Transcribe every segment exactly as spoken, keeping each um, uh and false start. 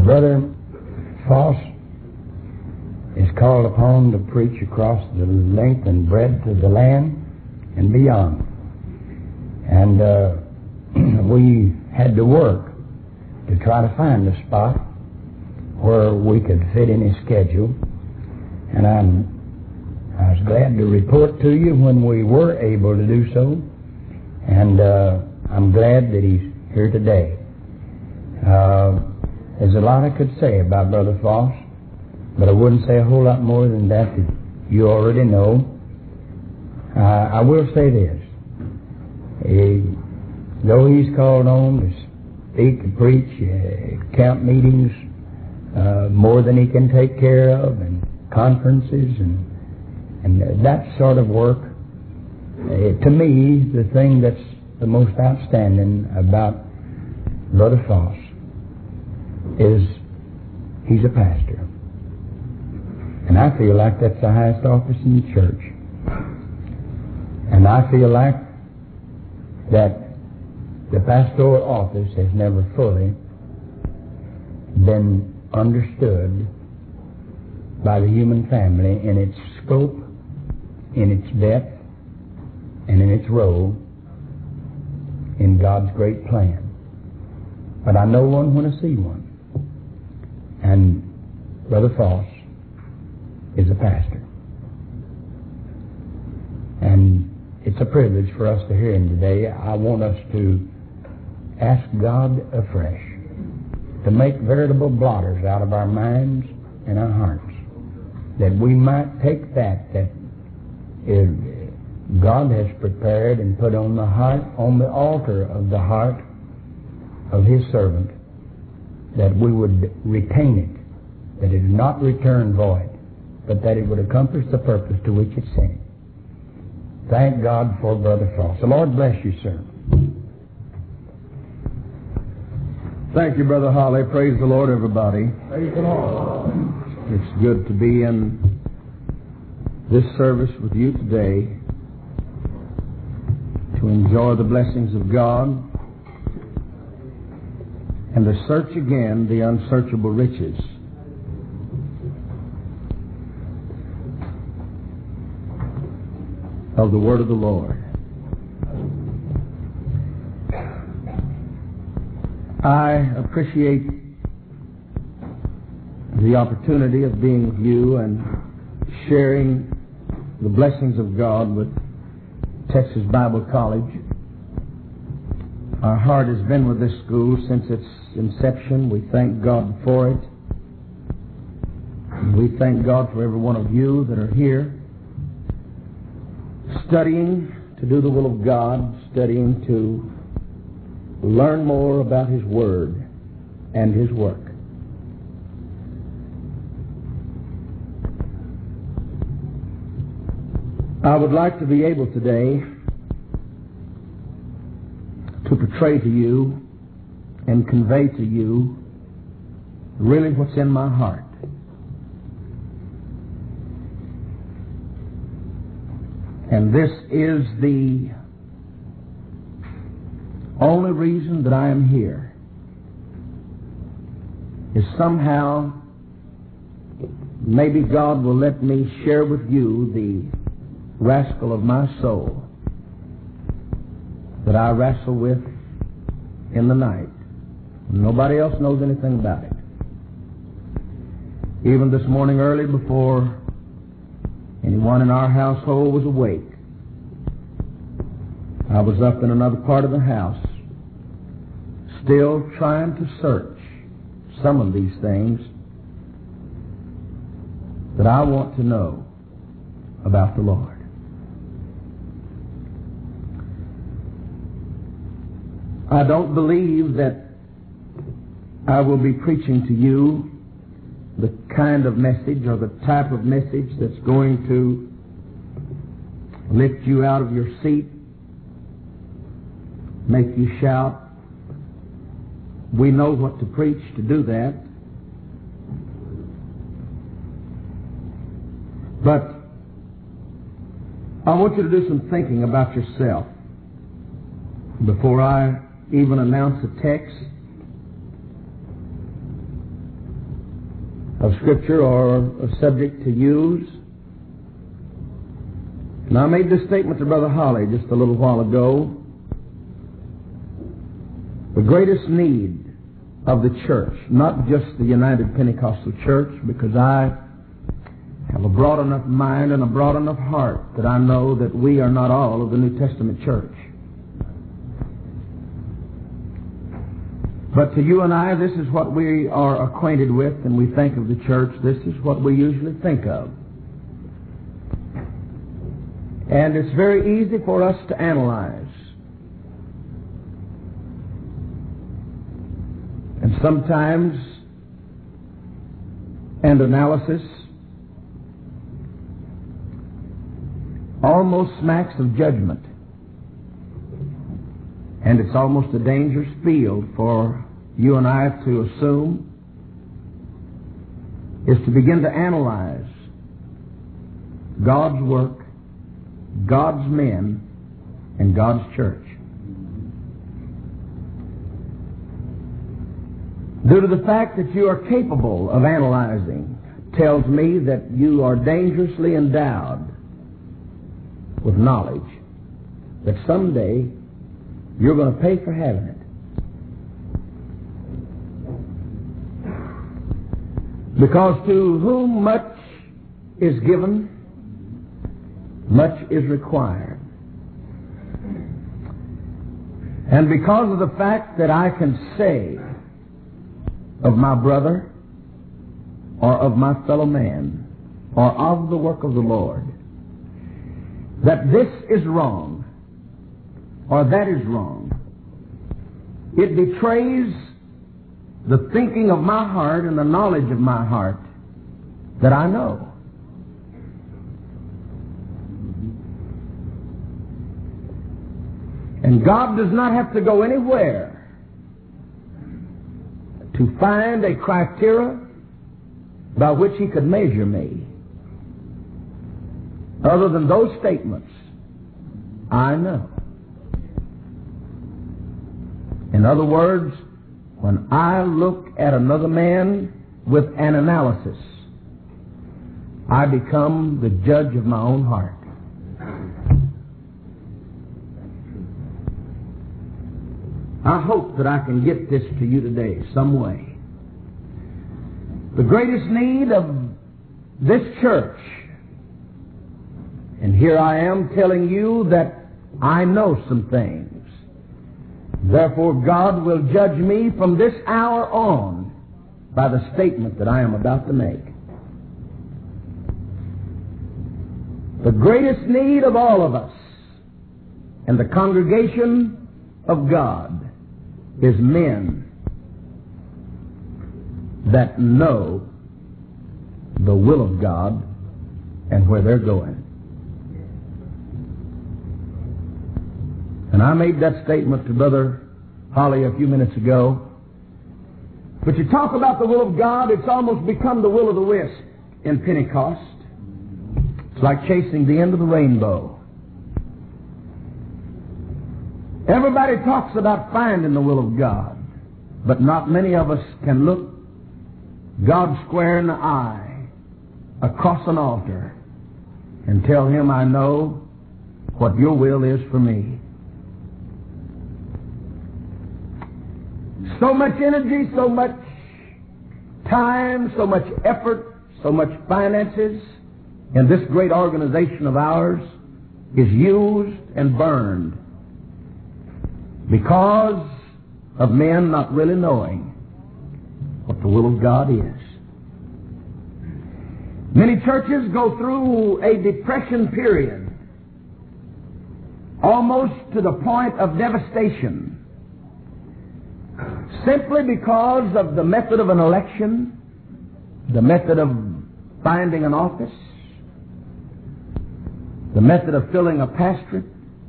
Brother Foss is called upon to preach across the length and breadth of the land and beyond. And uh, we had to work to try to find a spot where we could fit in his schedule. And I'm, I was glad to report to you when we were able to do so. And uh, I'm glad that he's here today. Uh, there's a lot I could say about Brother Foss, but I wouldn't say a whole lot more than that that you already know. Uh, I will say this. He, though he's called on to speak and preach, uh, camp meetings, uh, more than he can take care of, and conferences, and and that sort of work, uh, to me, the thing that's the most outstanding about Brother Foss is he's a pastor. And I feel like that's the highest office in the church. And I feel like that the pastoral office has never fully been understood by the human family in its scope, in its depth, and in its role in God's great plan. But I know one when I see one. And Brother Foss is a pastor. And it's a privilege for us to hear him today. I want us to ask God afresh to make veritable blotters out of our minds and our hearts, that we might take that that is, God has prepared and put on the heart, on the altar of the heart of His servant, that we would retain it, that it is not return void, but that it would accomplish the purpose to which it's sent. Thank God for Brother Foss. The Lord bless you, sir. Thank you, Brother Holly. Praise the Lord, everybody. Praise the Lord. It's good to be in this service with you today, to enjoy the blessings of God and to search again the unsearchable riches of the Word of the Lord. I appreciate the opportunity of being with you and sharing the blessings of God with Texas Bible College. Our heart has been with this school since its inception. We thank God for it. And we thank God for every one of you that are here, studying to do the will of God, studying to learn more about His Word and His work. I would like to be able today to portray to you and convey to you really what's in my heart. And this is the only reason that I am here, is somehow maybe God will let me share with you the rascal of my soul that I wrestle with in the night. Nobody else knows anything about it. Even this morning early, before anyone in our household was awake, I was up in another part of the house, still trying to search some of these things that I want to know about the Lord. I don't believe that I will be preaching to you the kind of message or the type of message that's going to lift you out of your seat, make you shout. We know what to preach to do that. But I want you to do some thinking about yourself before I even announce a text. of Scripture or a subject to use. And I made this statement to Brother Holly just a little while ago. The greatest need of the church, not just the United Pentecostal Church, because I have a broad enough mind and a broad enough heart that I know that we are not all of the New Testament church. But to you and I, this is what we are acquainted with, and we think of the church. This is what we usually think of. And it's very easy for us to analyze. And sometimes, and analysis almost smacks of judgment. And it's almost a dangerous field for you and I to assume, is to begin to analyze God's work, God's men, and God's church. Due to the fact that you are capable of analyzing tells me that you are dangerously endowed with knowledge that someday you're going to pay for having it. Because to whom much is given, much is required. And because of the fact that I can say of my brother or of my fellow man or of the work of the Lord that this is wrong or that is wrong, it betrays the thinking of my heart and the knowledge of my heart that I know. And God does not have to go anywhere to find a criteria by which He could measure me, other than those statements. I know. In other words, when I look at another man with an analysis, I become the judge of my own heart. I hope that I can get this to you today some way. The greatest need of this church, and here I am telling you that I know some things. Therefore, God will judge me from this hour on by the statement that I am about to make. The greatest need of all of us and the congregation of God is men that know the will of God and where they're going. And I made that statement to Brother Holly a few minutes ago. But you talk about the will of God, it's almost become the will of the wisp in Pentecost. It's like chasing the end of the rainbow. Everybody talks about finding the will of God, but not many of us can look God square in the eye across an altar and tell Him, I know what your will is for me. So much energy, so much time, so much effort, so much finances in this great organization of ours is used and burned because of men not really knowing what the will of God is. Many churches go through a depression period, almost to the point of devastation, simply because of the method of an election, the method of finding an office, the method of filling a pastorate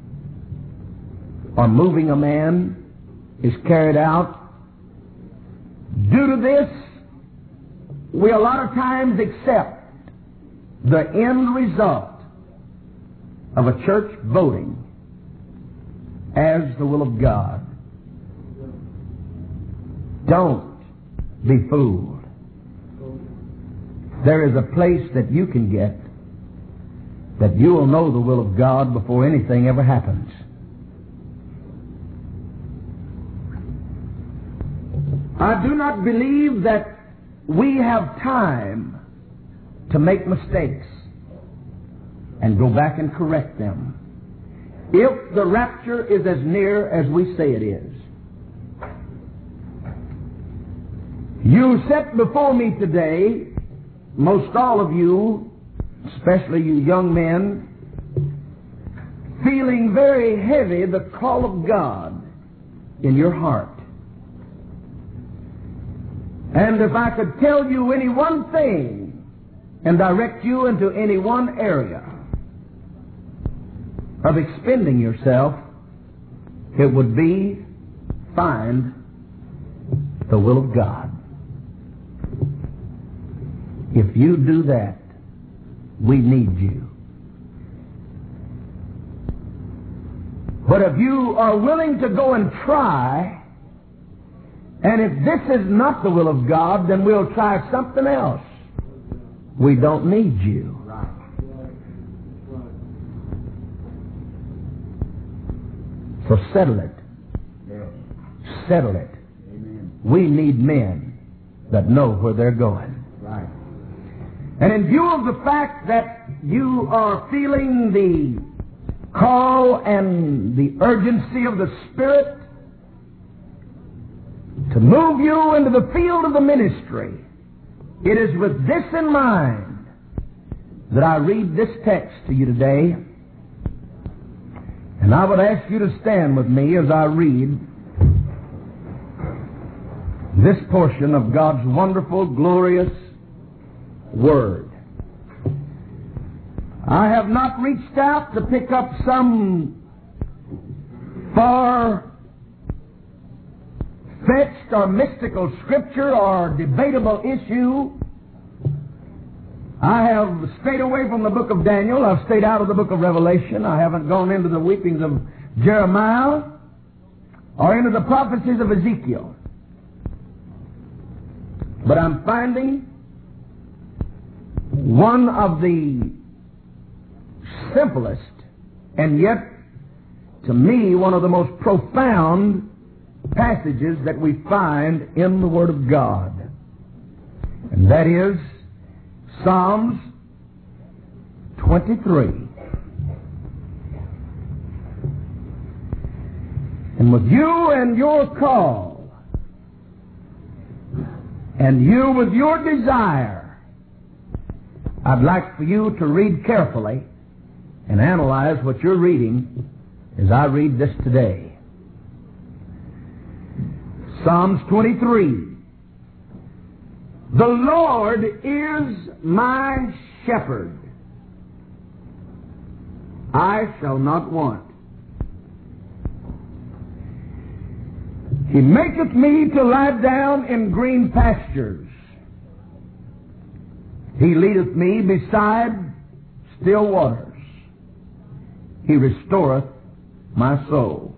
or moving a man is carried out. Due to this, we a lot of times accept the end result of a church voting as the will of God. Don't be fooled. there is a place that you can get that you will know the will of God before anything ever happens. I do not believe that we have time to make mistakes and go back and correct them if the rapture is as near as we say it is. You sit before me today, most all of you, especially you young men, feeling very heavy the call of God in your heart. And if I could tell you any one thing and direct you into any one area of expending yourself, it would be find the will of God. If you do that, we need you. But if you are willing to go and try, and if this is not the will of God, then we'll try something else. We don't need you. So settle it. Settle it. We need men that know where they're going. And in view of the fact that you are feeling the call and the urgency of the Spirit to move you into the field of the ministry, it is with this in mind that I read this text to you today. And I would ask you to stand with me as I read this portion of God's wonderful, glorious Word. I have not reached out to pick up some far-fetched or mystical scripture or debatable issue. I have stayed away from the book of Daniel. I've stayed out of the book of Revelation. I haven't gone into the weepings of Jeremiah or into the prophecies of Ezekiel. But I'm finding one of the simplest and yet, to me, one of the most profound passages that we find in the Word of God. And that is Psalms twenty-three. And with you and your call, and you with your desire, I'd like for you to read carefully and analyze what you're reading as I read this today. Psalms twenty-three. The Lord is my shepherd. I shall not want. He maketh me to lie down in green pastures. He leadeth me beside still waters. He restoreth my soul.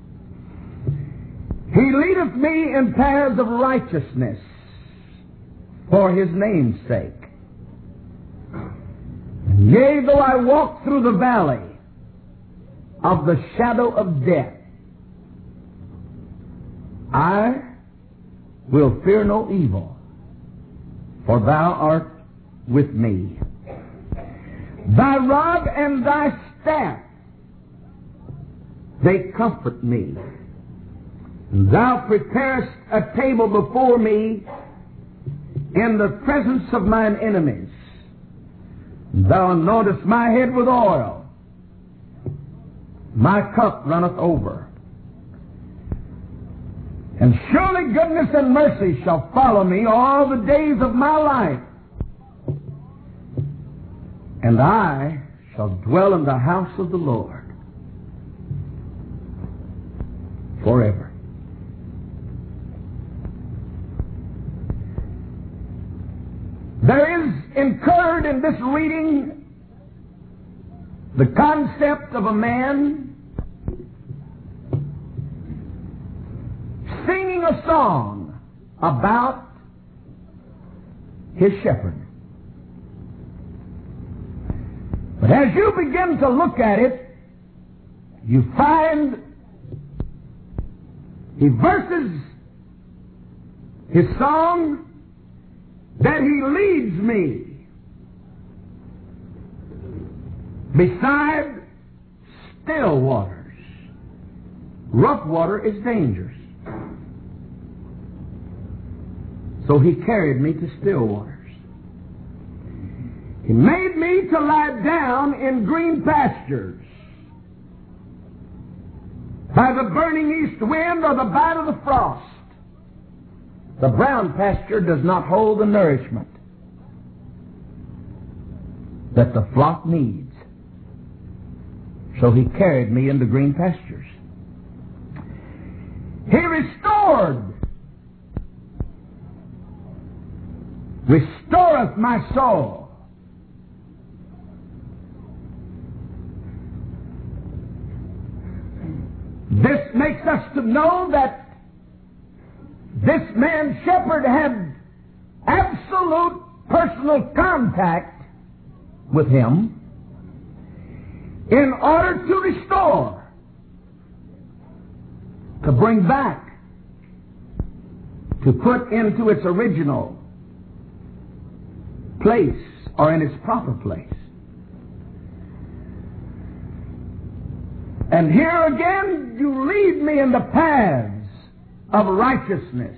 He leadeth me in paths of righteousness for His name's sake. Yea, though I walk through the valley of the shadow of death, I will fear no evil, for Thou art with me. Thy rod and Thy staff, they comfort me. Thou preparest a table before me in the presence of mine enemies. Thou anointest my head with oil. My cup runneth over. And surely goodness and mercy shall follow me all the days of my life. And I shall dwell in the house of the Lord forever. There is incurred in this reading the concept of a man singing a song about his shepherd. But as you begin to look at it, you find he verses his song that he leads me beside still waters. Rough water is dangerous. So he carried me to still waters. He made me to lie down in green pastures. By the burning east wind or the bite of the frost, the brown pasture does not hold the nourishment that the flock needs. So he carried me into green pastures. He restored, restoreth my soul. This makes us to know that this man shepherd had absolute personal contact with him in order to restore, to bring back, to put into its original place or in its proper place. And here again, you lead me in the paths of righteousness.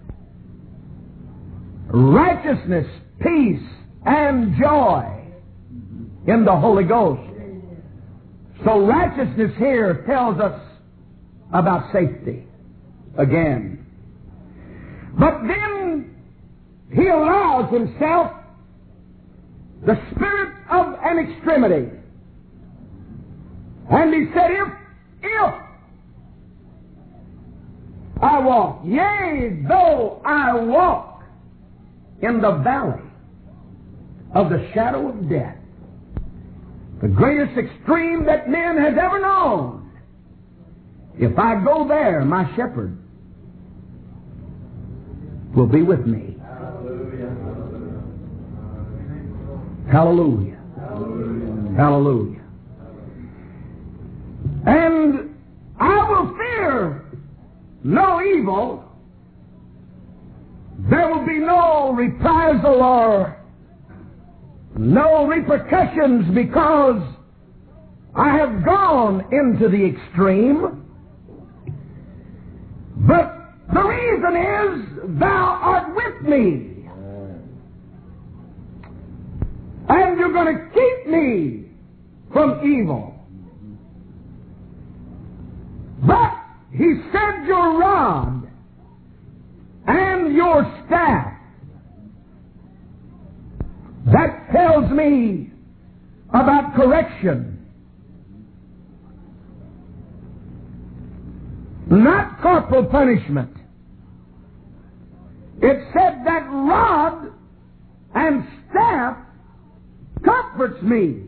Righteousness, peace, and joy in the Holy Ghost. So righteousness here tells us about safety again. But then he allows himself the spirit of an extremity. And he said, if, if I walk, yea, though I walk in the valley of the shadow of death, the greatest extreme that man has ever known, if I go there, my shepherd will be with me. Hallelujah. Hallelujah. Hallelujah. And I will fear no evil. There will be no reprisal or no repercussions because I have gone into the extreme. But the reason is thou art with me. And you're going to keep me from evil. But he said your rod and your staff. That tells me about correction. Not corporal punishment. It said that rod and staff comforts me.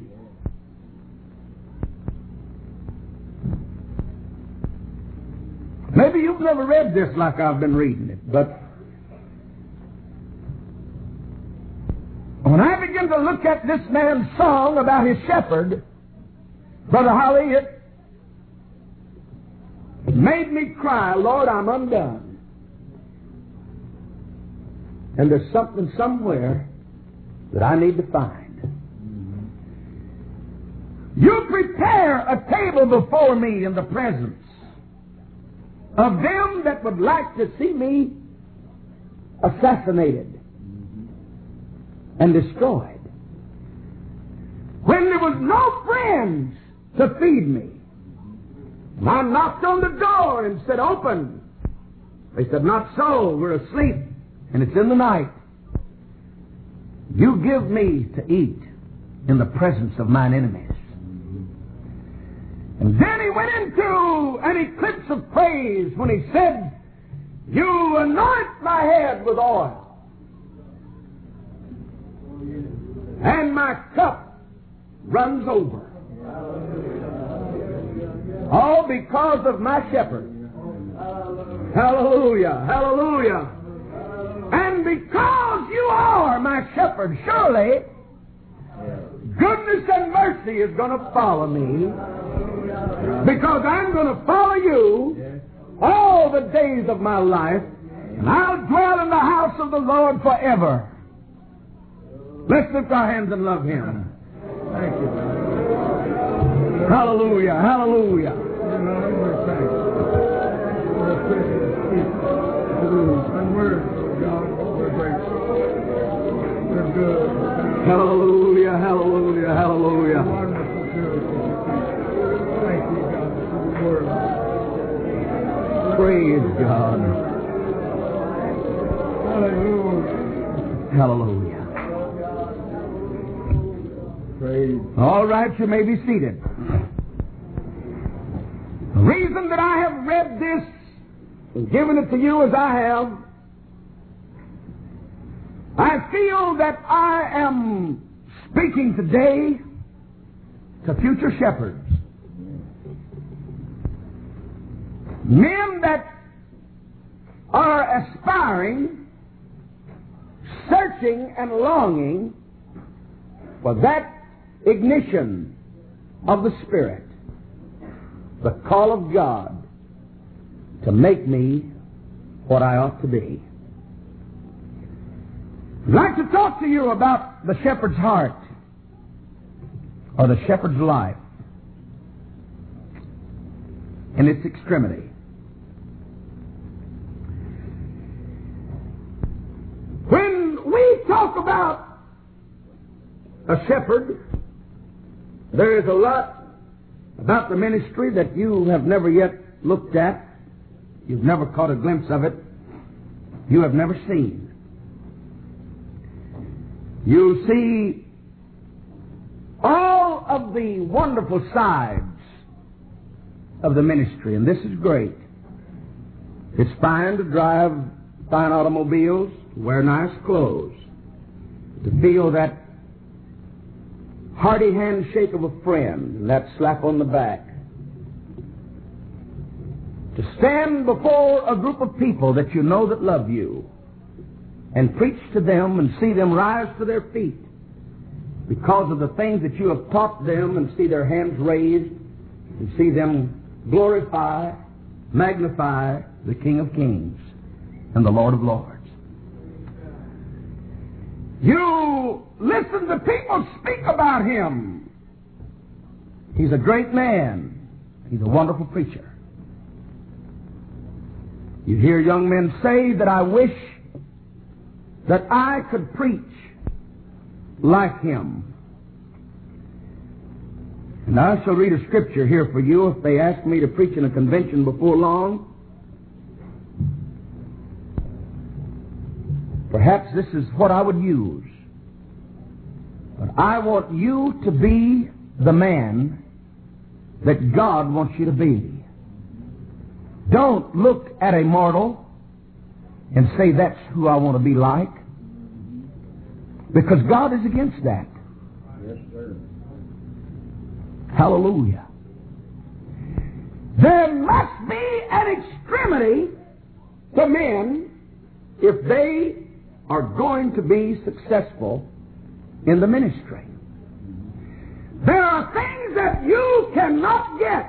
Maybe you've never read this like I've been reading it, but when I begin to look at this man's song about his shepherd, Brother Holly, it made me cry, Lord, I'm undone. And there's something somewhere that I need to find. You prepare a table before me in the presence of them that would like to see me assassinated and destroyed. When there was no friends to feed me, and I knocked on the door and said, open. They said, not so, we're asleep, and it's in the night. You give me to eat in the presence of mine enemies. And then he went into an eclipse of praise when he said, you anoint my head with oil, and my cup runs over. All because of my shepherd. Hallelujah, hallelujah. And because you are my shepherd, surely Goodness and mercy is going to follow me, because I'm going to follow you all the days of my life, and I'll dwell in the house of the Lord forever. Let's lift our hands and love Him. Thank you. Hallelujah, hallelujah. Hallelujah, hallelujah, hallelujah. Praise God. Hallelujah. Praise. All right, you may be seated. The reason that I have read this and given it to you as I have, I feel that I am speaking today to future shepherds. Men that are aspiring, searching and longing for that ignition of the Spirit, the call of God to make me what I ought to be. I'd like to talk to you about the shepherd's heart, or the shepherd's life in its extremity. When we talk about a shepherd, there is a lot about the ministry that you have never yet looked at. You've never caught a glimpse of it. You have never seen. You see all of the wonderful sides of the ministry, and this is great. It's fine to drive fine automobiles, to wear nice clothes, to feel that hearty handshake of a friend, and that slap on the back, to stand before a group of people that you know that love you and preach to them and see them rise to their feet because of the things that you have taught them, and see their hands raised and see them glorify, magnify the King of Kings and the Lord of Lords. You listen to people speak about Him. He's a great man. He's a wonderful preacher. You hear young men say that I wish that I could preach like him. And I shall read a scripture here for you if they ask me to preach in a convention before long. Perhaps this is what I would use. But I want you to be the man that God wants you to be. Don't look at a mortal and say, that's who I want to be like. Because God is against that. Yes, sir. Hallelujah. There must be an extremity to men if they are going to be successful in the ministry. There are things that you cannot get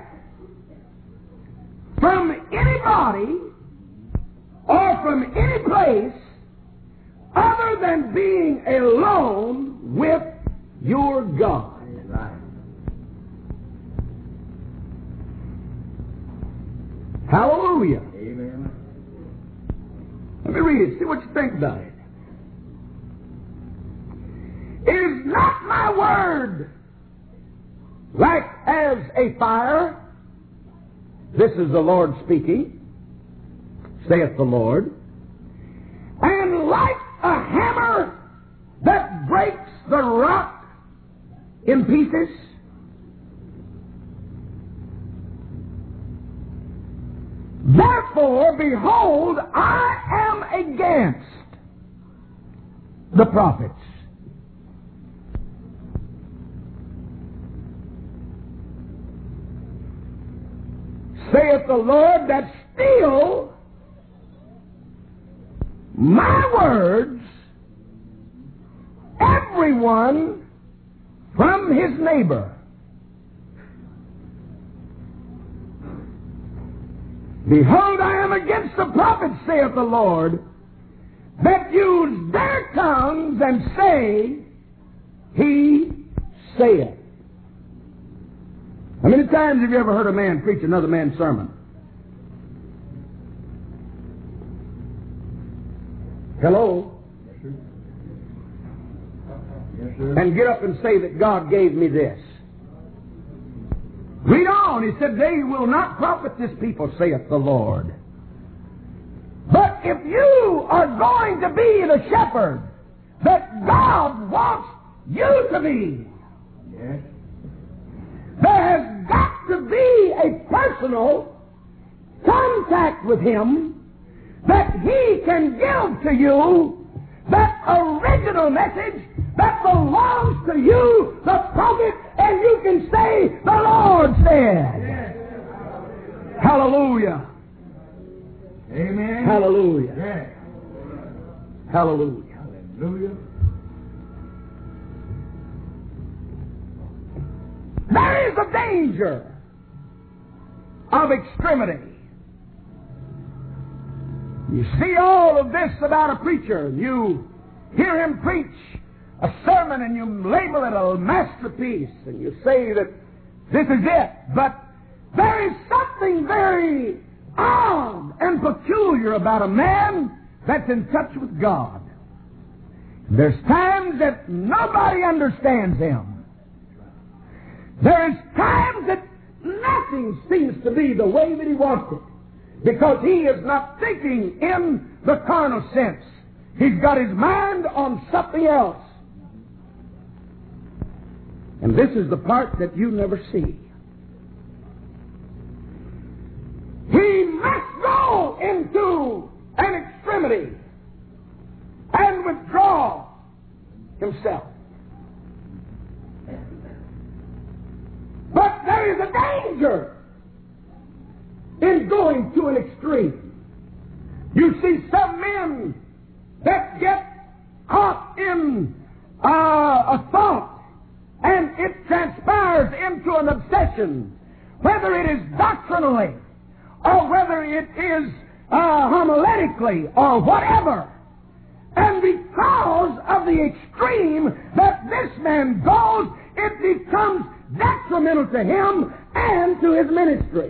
from anybody or from any place other than being alone with your God. Hallelujah. Amen. Let me read it. See what you think about it. Is not my word like as a fire? This is the Lord speaking, saith the Lord. And like a hammer that breaks the rock in pieces. Therefore, behold, I am against the prophets. Saith the Lord, that steal my words, everyone from his neighbor. Behold, I am against the prophets, saith the Lord, that use their tongues and say, He saith. How many times have you ever heard a man preach another man's sermon? Hello? Yes, sir. Yes, sir. And get up and say that God gave me this. Read on. He said, they will not profit this people, saith the Lord. But if you are going to be the shepherd that God wants you to be, Yes. there has got to be a personal contact with Him that He can give to you that original message that belongs to you, the prophet, and you can say, the Lord said. Yes. Hallelujah. Amen. Hallelujah. Yes. Hallelujah. Hallelujah. There is a danger of extremity. You see all of this about a preacher. You hear him preach a sermon and you label it a masterpiece and you say that this is it. But there is something very odd and peculiar about a man that's in touch with God. There's times that nobody understands him. There is times that nothing seems to be the way that he wants it, because he is not thinking in the carnal sense. He's got his mind on something else. And this is the part that you never see. He must go into an extremity and withdraw himself. But there is a danger in going to an extreme. You see some men that get caught in uh, a thought, and it transpires into an obsession, whether it is doctrinally or whether it is uh, homiletically or whatever. And because of the extreme that this man goes, it becomes detrimental to him and to his ministry.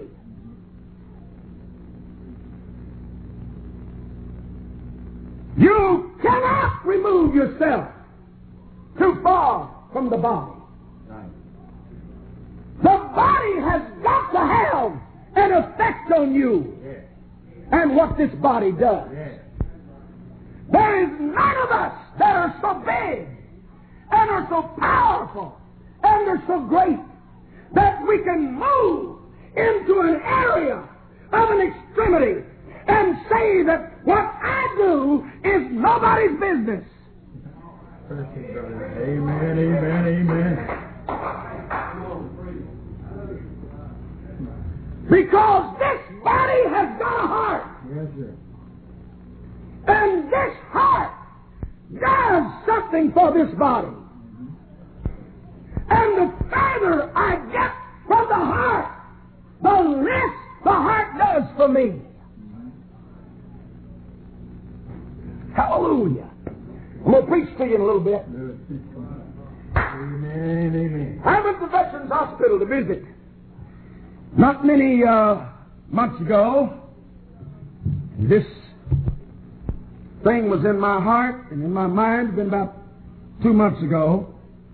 You cannot remove yourself too far from the body. Right. The body has got to have an effect on you, Yes. and what this body does. Yes. There is none of us that are so big and are so powerful and are so great that we can move into an area of an extremity and say that what I do is nobody's business. Amen, amen, amen. Because this body has got a heart. Yes, sir. And this heart does something for this body. And the further I get from the heart, the less the heart does for me. Hallelujah. I'm going to preach to you in a little bit. Amen, amen. I went to Veterans Hospital to visit not many uh, months ago. This thing was in my heart and in my mind. It's been about two months ago.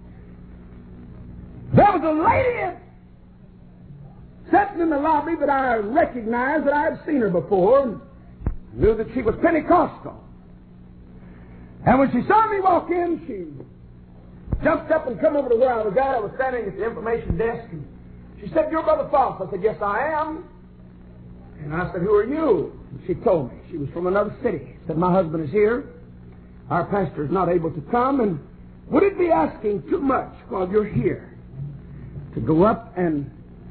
There was a lady sitting in the lobby that I recognized, that I had seen her before, and knew that she was Pentecostal. And when she saw me walk in, she jumped up and come over to where I was at. I was standing at the information desk, and she said, "You're Brother Foss." I said, "Yes, I am." And I said, "Who are you?" And she told me. She was from another city. Said, "My husband is here. Our pastor is not able to come, and would it be asking too much while you're here to go up and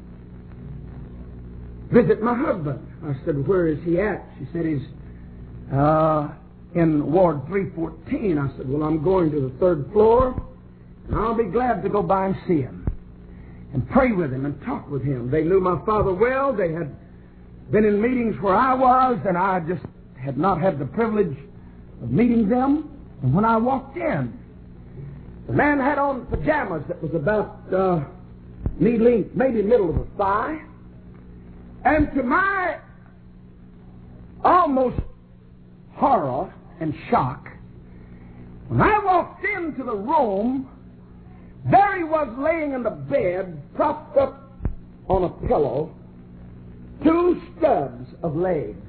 visit my husband?" I said, "Where is he at?" She said, "He's uh, in Ward three fourteen. I said, "Well, I'm going to the third floor, And I'll be glad to go by and see him and pray with him and talk with him. They knew my father well. They had been in meetings where I was, and I just had not had the privilege of meeting them. And when I walked in, the man had on pajamas that was about uh, knee length, maybe middle of the thigh. And to my almost horror and shock, when I walked into the room, there he was laying in the bed, propped up on a pillow, two stubs of legs.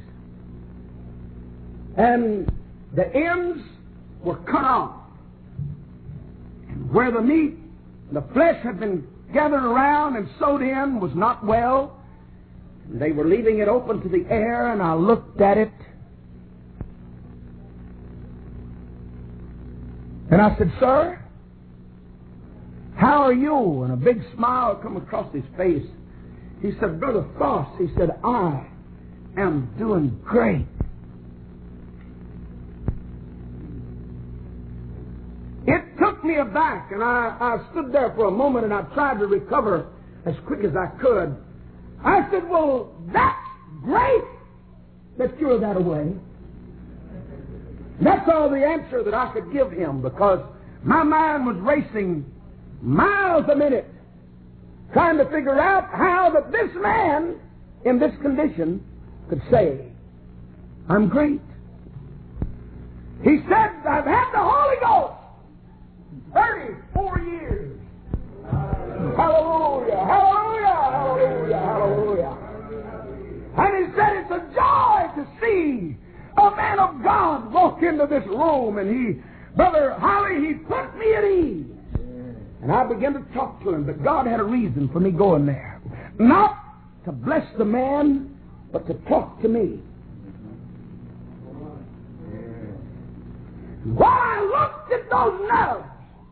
And the ends were cut off. And where the meat, the flesh had been gathered around and sewed in was not well. And they were leaving it open to the air, and I looked at it. And I said, "Sir, how are you?" And a big smile come across his face. He said, "Brother Foss," he said, "I am doing great." It took me aback, and I, I stood there for a moment, and I tried to recover as quick as I could. I said, "Well, that's great that you're that away." That's all the answer that I could give him, because my mind was racing miles a minute, trying to figure out how that this man in this condition could say, "I'm great." He said, "I've had the Holy Ghost thirty-four years. Hallelujah, hallelujah, hallelujah, hallelujah. And he said, "It's a joy to see a man of God walk into this room." And he, Brother Holly, he put me at ease. And I began to talk to him, but God had a reason for me going there. Not to bless the man, but to talk to me. While I looked at those nerves,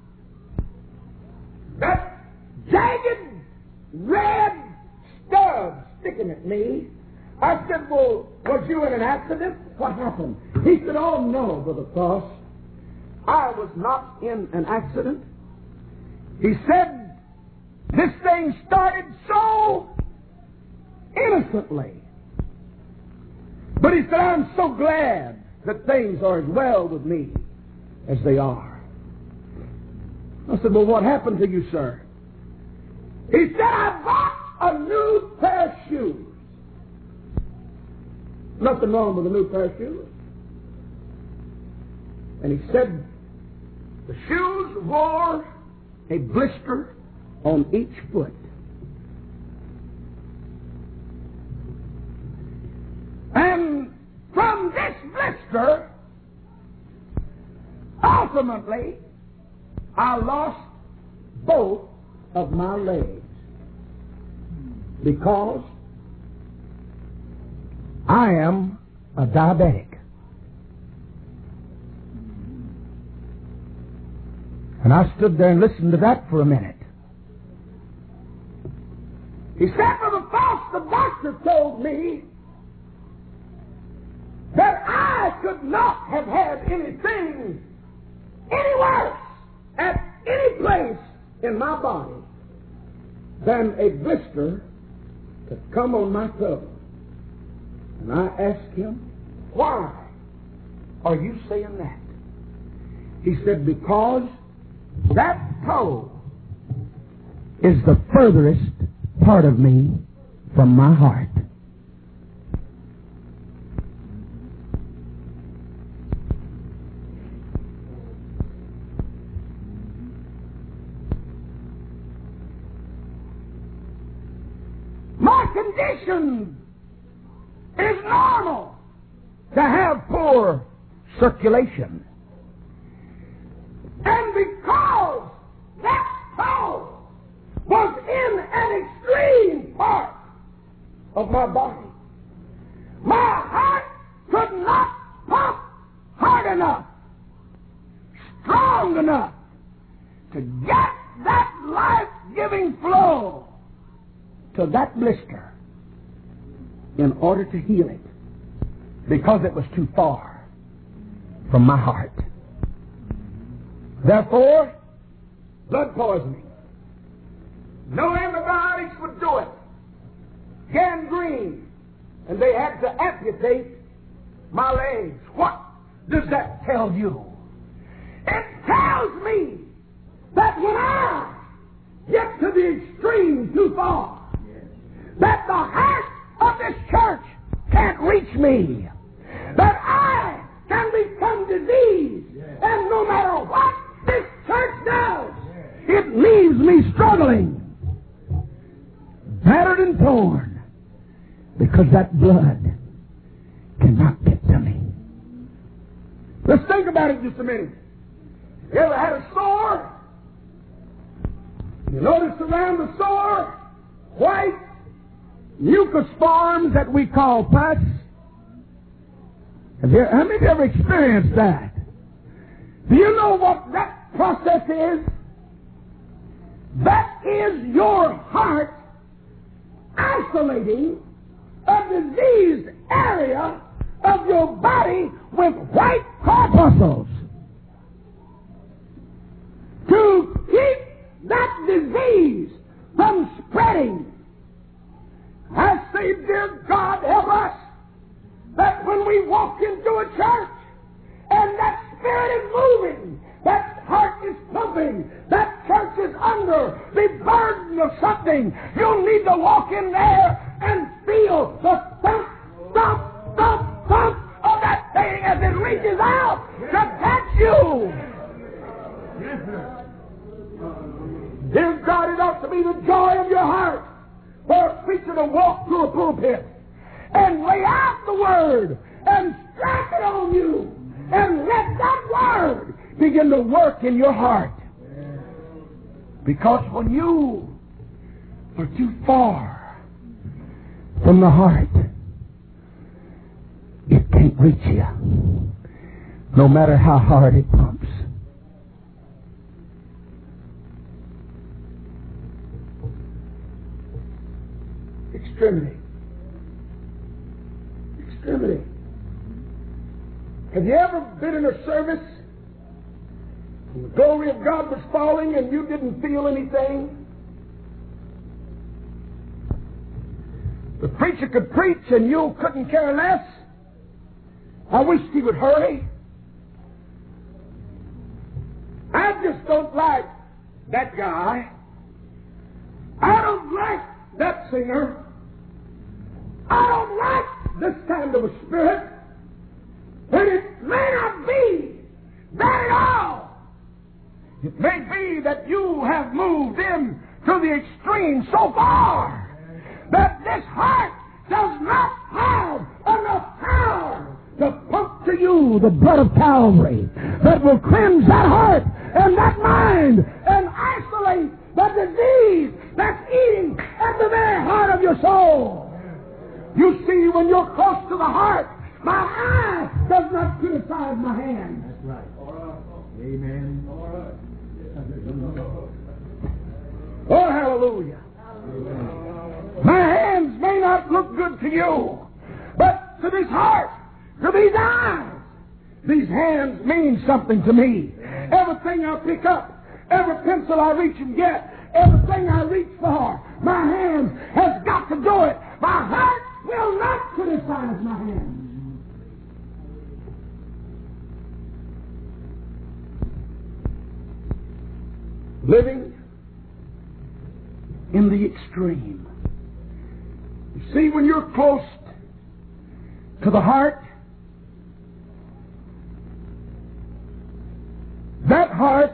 that jagged red stub sticking at me, I said, "Well, was you in an accident? What happened?" He said, "Oh, no, Brother Foss. I was not in an accident." He said, "This thing started so innocently. But," he said, "I'm so glad that things are as well with me as they are." I said, "Well, what happened to you, sir?" He said, "I bought a new pair of shoes." Nothing wrong with a new pair of shoes. And he said, the shoes wore a blister on each foot. And from this blister, ultimately, I lost both of my legs, because I am a diabetic. And I stood there and listened to that for a minute. He said, "Brother Foss, the doctor told me that I could not have had anything any worse at any place in my body than a blister to come on my toe." And I asked him, "Why are you saying that?" He said, "Because that toe is the furthest part of me from my heart." My condition is normal to have poor circulation. And because that toe was in an extreme part of my body, my heart could not pump hard enough, strong enough to get that life-giving flow to that blister in order to heal it, because it was too far from my heart. Therefore, blood poisoning. No antibiotics would do it. Gangrene. And they had to amputate my legs. What does that tell you? It tells me that when I get to the extreme too far, that the heart of this church can't reach me, that I can become diseased, and no matter what this church does, it leaves me struggling, battered and torn, because that blood cannot get to me. Let's think about it just a minute. You ever had a sore? You notice around the sore, white mucus forms that we call pus. Have you, how many of you ever experienced that? Do you know what that process is? That is your heart isolating a diseased area of your body with white corpuscles to keep that disease from spreading. I say, dear God, help us, that when we walk into a church and that spirit is moving, that heart is pumping, that church is under the burden of something, you need to walk in there and feel the thump, thump, thump, thump of that thing as it reaches out to touch you. Yes, sir. Dear God, it ought to be the joy of your heart for a preacher to walk through a pulpit and lay out the Word and strap it on you and let that Word begin to work in your heart. Because when you are too far from the heart, it can't reach you, no matter how hard it pumps. Extremity. Extremity. Have you ever been in a service and the glory of God was falling and you didn't feel anything? The preacher could preach and you couldn't care less. I wished he would hurry. I just don't like that guy. I don't like that singer. I don't like this kind of a spirit. And it may not be that at all. It may be that you have moved in to the extreme so far that this heart does not have enough power to pump to you the blood of Calvary that will cleanse that heart and that mind and isolate the disease that's eating at the very heart of your soul. You see, when you're close to the heart, my eye does not criticize my hand. That's right. All right. Amen. All right. Oh, hallelujah. Amen. My hands may not look good to you, but to this heart, to these eyes, these hands mean something to me. Everything I pick up, every pencil I reach and get, everything I reach for, my hand has got to do it. My heart will not criticize my hand. Living in the extreme. You see, when you're close to the heart, that heart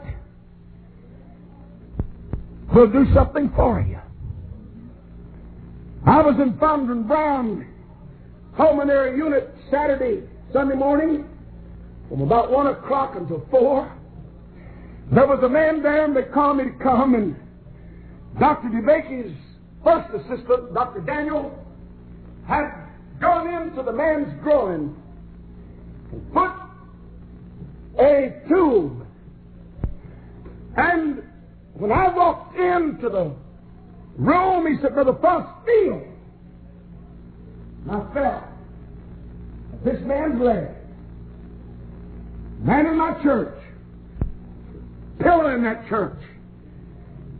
will do something for you. I was in Thunder and Brown pulmonary unit Saturday, Sunday morning from about one o'clock until four. There was a man there, and they called me to come, and Doctor DeBakey's first assistant, Doctor Daniel, had gone into the man's groin and put a tube. And when I walked into the room, he said, Brother Frost, feel. And I felt that this man's leg, man in my church, pillar in that church,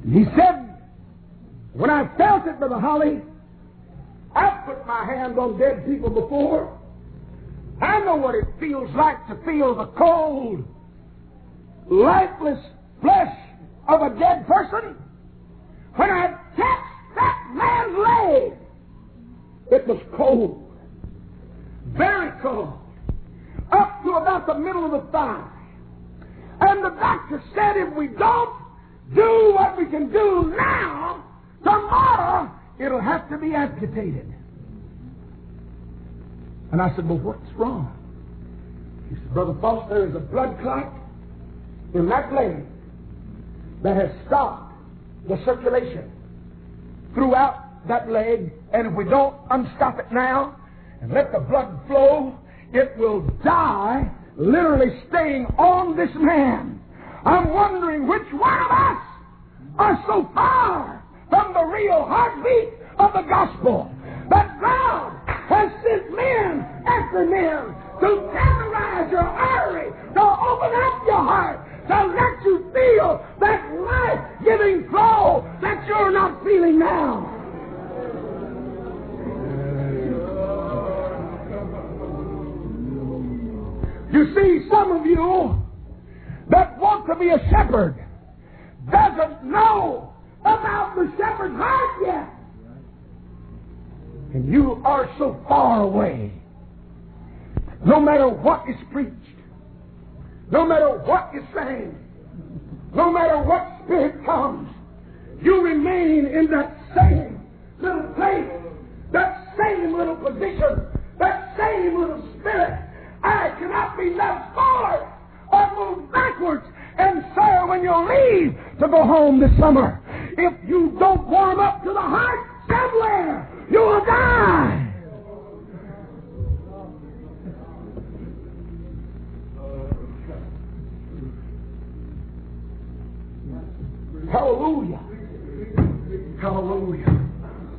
He said, when I felt it, Brother Holly, I've put my hand on dead people before. I know what it feels like to feel the cold, lifeless flesh of a dead person. When I touched that man's leg, it was cold, very cold, up to about the middle of the thigh. And the doctor said, if we don't do what we can do now, tomorrow it'll have to be amputated. And I said, well, what's wrong? He said, Brother Foster, there is a blood clot in that leg that has stopped the circulation throughout that leg. And if we don't unstop it now and let the blood flow, it will die, literally staying on this man. I'm wondering which one of us are so far from the real heartbeat of the gospel that God has sent men after men to tenderize your artery, to open up your heart, to let you feel that life-giving flow that you're not feeling now. You see, some of you that want to be a shepherd doesn't know about the shepherd's heart yet. And you are so far away. No matter what is preached, no matter what is saying, no matter what spirit comes, you remain in that same little place, that same little position, that same little spirit. I cannot be left forward or move backwards. And sir, when you leave to go home this summer, if you don't warm up to the heart somewhere, you will die. Hallelujah. Hallelujah.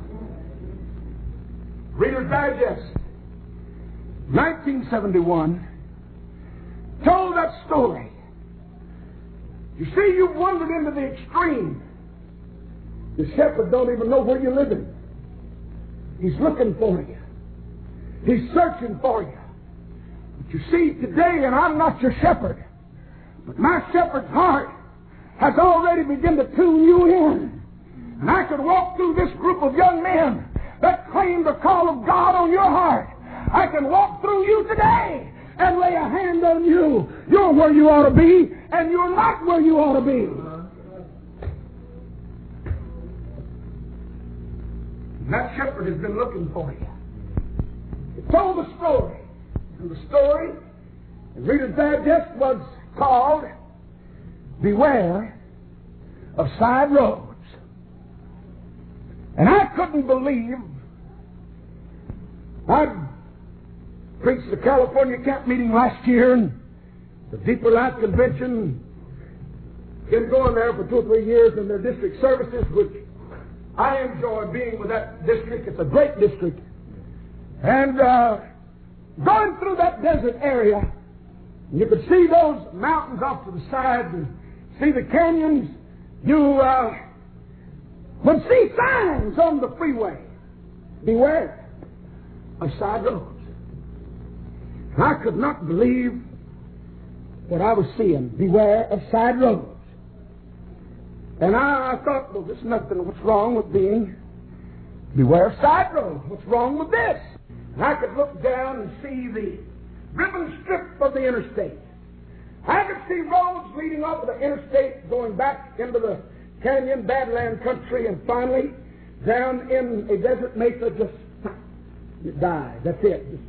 Reader's Digest, nineteen seventy-one, told that story. You see, you've wandered into the extreme. The shepherd don't even know where you're living. He's looking for you. He's searching for you. But you see, today, and I'm not your shepherd, but my shepherd's heart has already begun to tune you in. And I could walk through this group of young men that claim the call of God on your heart. I can walk through you today and lay a hand on you. You're where you ought to be, and you're not where you ought to be. And that shepherd has been looking for you. He told the story. And the story, in Reader's Digest, was called Beware of Side Roads. And I couldn't believe I'd preached the California camp meeting last year and the Deeper Life Convention. Been going there for two or three years in their district services, which I enjoy being with that district. It's a great district. And uh, going through that desert area, you could see those mountains off to the side and see the canyons. You uh, would see signs on the freeway. Beware of side roads. I could not believe what I was seeing. Beware of side roads. And I, I thought, well, there's nothing. What's wrong with being beware of side roads? What's wrong with this? And I could look down and see the ribbon strip of the interstate. I could see roads leading off of the interstate going back into the canyon, Badland country, and finally down in a desert mesa. Just you die. That's it. Just,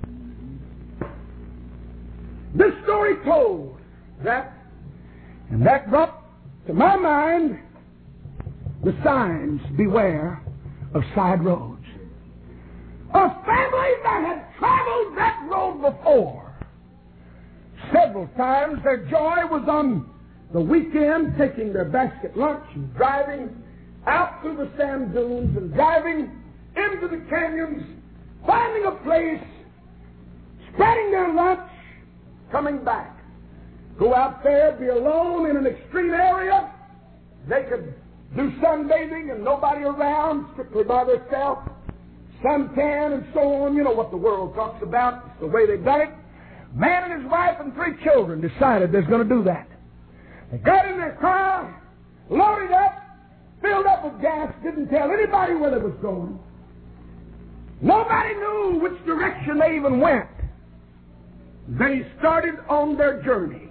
this story told that, and that brought to my mind the signs, beware of side roads. A family that had traveled that road before. Several times their joy was on the weekend, taking their basket lunch and driving out through the sand dunes and driving into the canyons, finding a place, spreading their lunch, coming back. Go out there, be alone in an extreme area. They could do sunbathing and nobody around, strictly by themselves, suntan and so on. You know what the world talks about. It's the way they've done it. Man and his wife and three children decided they're going to do that. They got in their car, loaded up, filled up with gas, didn't tell anybody where they was going. Nobody knew which direction they even went. They started on their journey.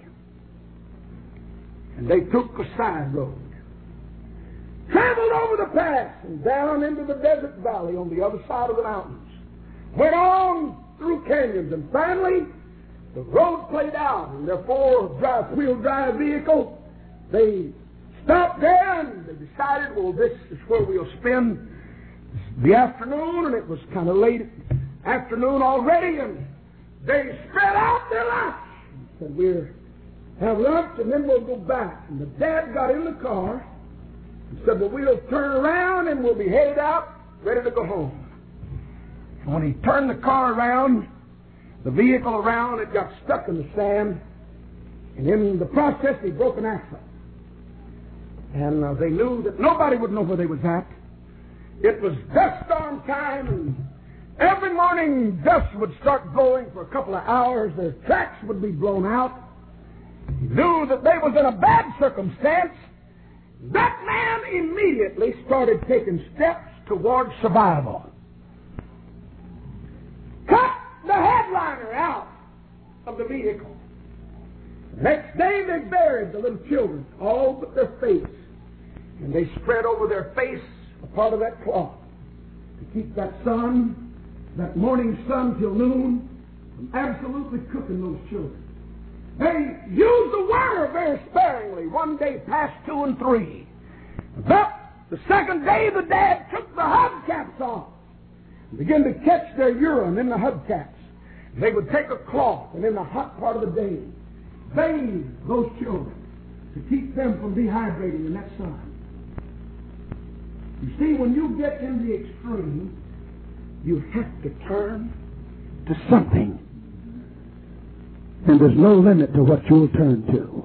And they took a side road. Traveled over the pass and down into the desert valley on the other side of the mountains. Went on through canyons, and finally the road played out, and their four-wheel drive vehicle, they stopped there and they decided, well, this is where we'll spend the afternoon, and it was kind of late afternoon already, and they spread out their lunch. Said, we'll have lunch and then we'll go back. And the dad got in the car and said, well, we'll turn around and we'll be headed out, ready to go home. And when he turned the car around, the vehicle around, it got stuck in the sand, and in the process, he broke an axle. And uh, they knew that nobody would know where they was at. It was dust storm time, and every morning dust would start blowing for a couple of hours. Their tracks would be blown out. He knew that they was in a bad circumstance. That man immediately started taking steps towards survival. Cut the headliner out of the vehicle. The next day they buried the little children, all but their face. And they spread over their face a part of that cloth to keep that sun, that morning sun till noon, from absolutely cooking those children. They used the water very sparingly, one day past two and three. But the second day the dad took the hubcaps off and began to catch their urine in the hubcaps. They would take a cloth and in the hot part of the day bathe those children to keep them from dehydrating in that sun. You see, when you get in the extreme, you have to turn to something. And there's no limit to what you'll turn to.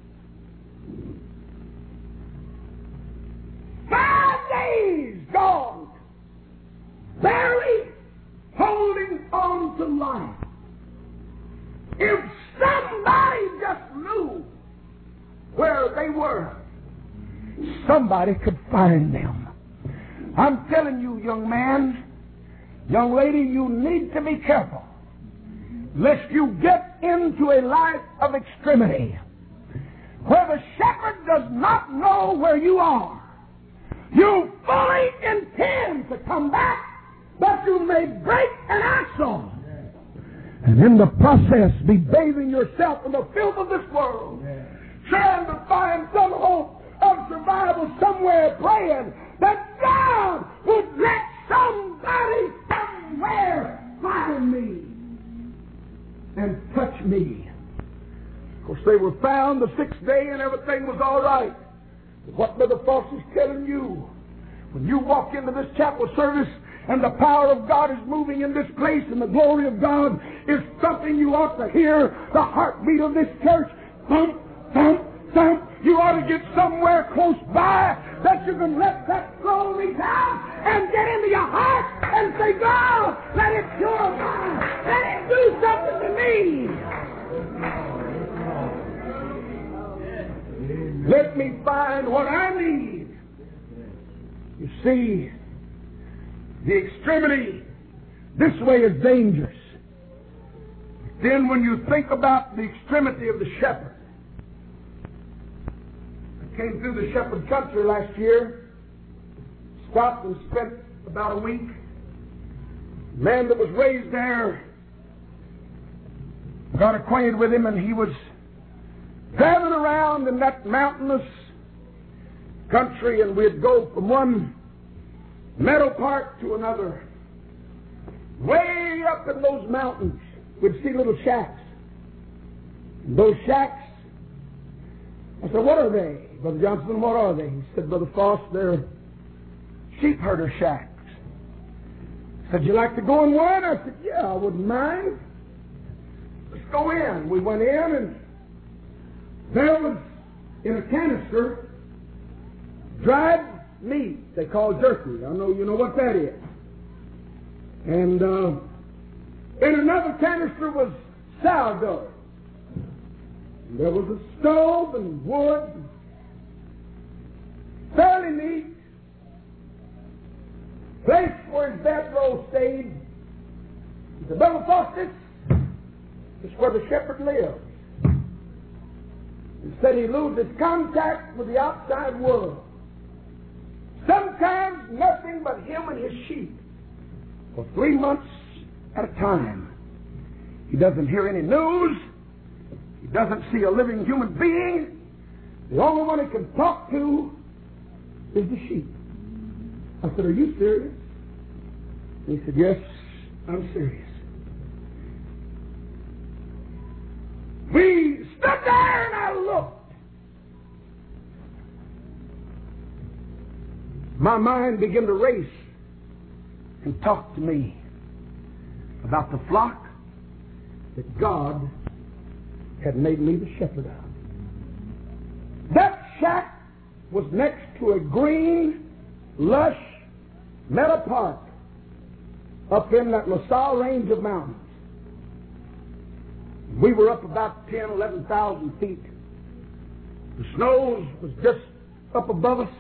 Five days gone, barely holding on to life. If somebody just knew where they were, somebody could find them. I'm telling you, young man, young lady, you need to be careful lest you get into a life of extremity where the shepherd does not know where you are. You fully intend to come back, but you may break an axle and in the process be bathing yourself in the filth of this world, trying to find some hope of survival somewhere, praying that God would let somebody somewhere find me and touch me. Of course, they were found the sixth day and everything was all right. But what Brother Foss is telling you, when you walk into this chapel service and the power of God is moving in this place and the glory of God is something you ought to hear, the heartbeat of this church, thump, thump, thump. You ought to get somewhere close by that you can let that flow reach out and get into your heart and say, God, let it purify. Let it do something to me. Let me find what I need. You see, the extremity this way is dangerous. Then when you think about the extremity of the shepherd, came through the shepherd country last year, stopped and spent about a week. The man that was raised there got acquainted with him, and he was driving around in that mountainous country, and we'd go from one meadow park to another. Way up in those mountains, we'd see little shacks. And those shacks, I said, what are they? Brother Johnson, what are they? He said, Brother Foss, they're sheep herder shacks. He said, you like to go in one? I said, yeah, I wouldn't mind. Let's go in. We went in, and there was, in a canister, dried meat they call jerky. I know you know what that is. And uh, in another canister was sourdough. And there was a stove and wood. Fairly neat. Place where his bedroll stayed. He said, Brother Faustus, this is where the shepherd lives. He said he loses contact with the outside world. Sometimes nothing but him and his sheep for three months at a time. He doesn't hear any news. He doesn't see a living human being. The only one he can talk to is the sheep. I said, are you serious? And he said, yes, I'm serious. We stood there and I looked. My mind began to race and talk to me about the flock that God had made me the shepherd of. That shack was next to a green, lush meadow park up in that LaSalle range of mountains. We were up about ten, eleven thousand feet. The snows was just up above us.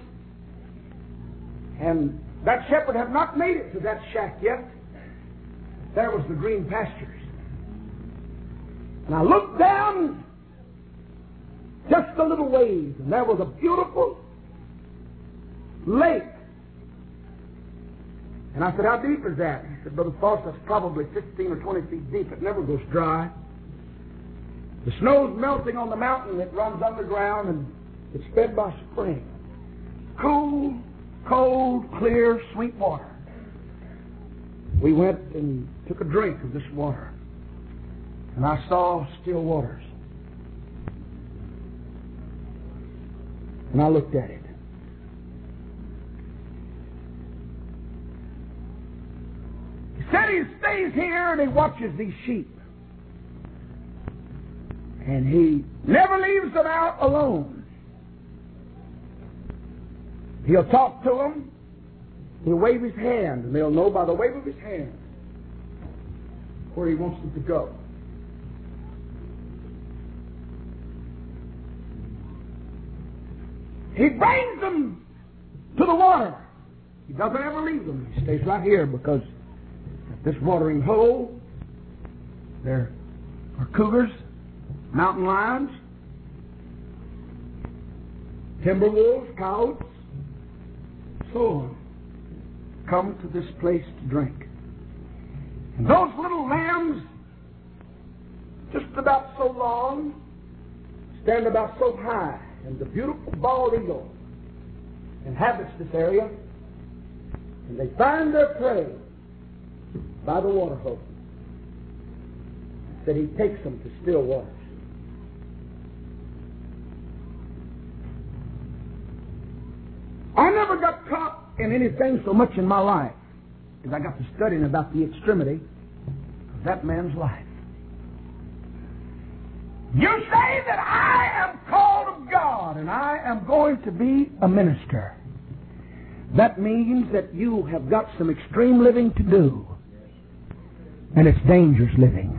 And that shepherd had not made it to that shack yet. There was the green pastures. And I looked down just a little ways, and there was a beautiful lake. And I said, how deep is that? He said, Brother Faust, that's probably fifteen or twenty feet deep. It never goes dry. The snow's melting on the mountain. It runs underground, and it's fed by spring. Cool, cold, clear, sweet water. We went and took a drink of this water. And I saw still waters. And I looked at it. He said he stays here and he watches these sheep. And he never leaves them out alone. He'll talk to them. He'll wave his hand, and they'll know by the wave of his hand where he wants them to go. He brings them to the water. He doesn't ever leave them. He stays right here because at this watering hole there are cougars, mountain lions, timber wolves, coyotes, so on, come to this place to drink. And those little lambs, just about so long, stand about so high, and the beautiful bald eagle inhabits this area, and they find their prey by the water hole. That he takes them to still waters. I never got caught in anything so much in my life as I got to studying about the extremity of that man's life. You say that I am called of God and I am going to be a minister. That means that you have got some extreme living to do. And it's dangerous living.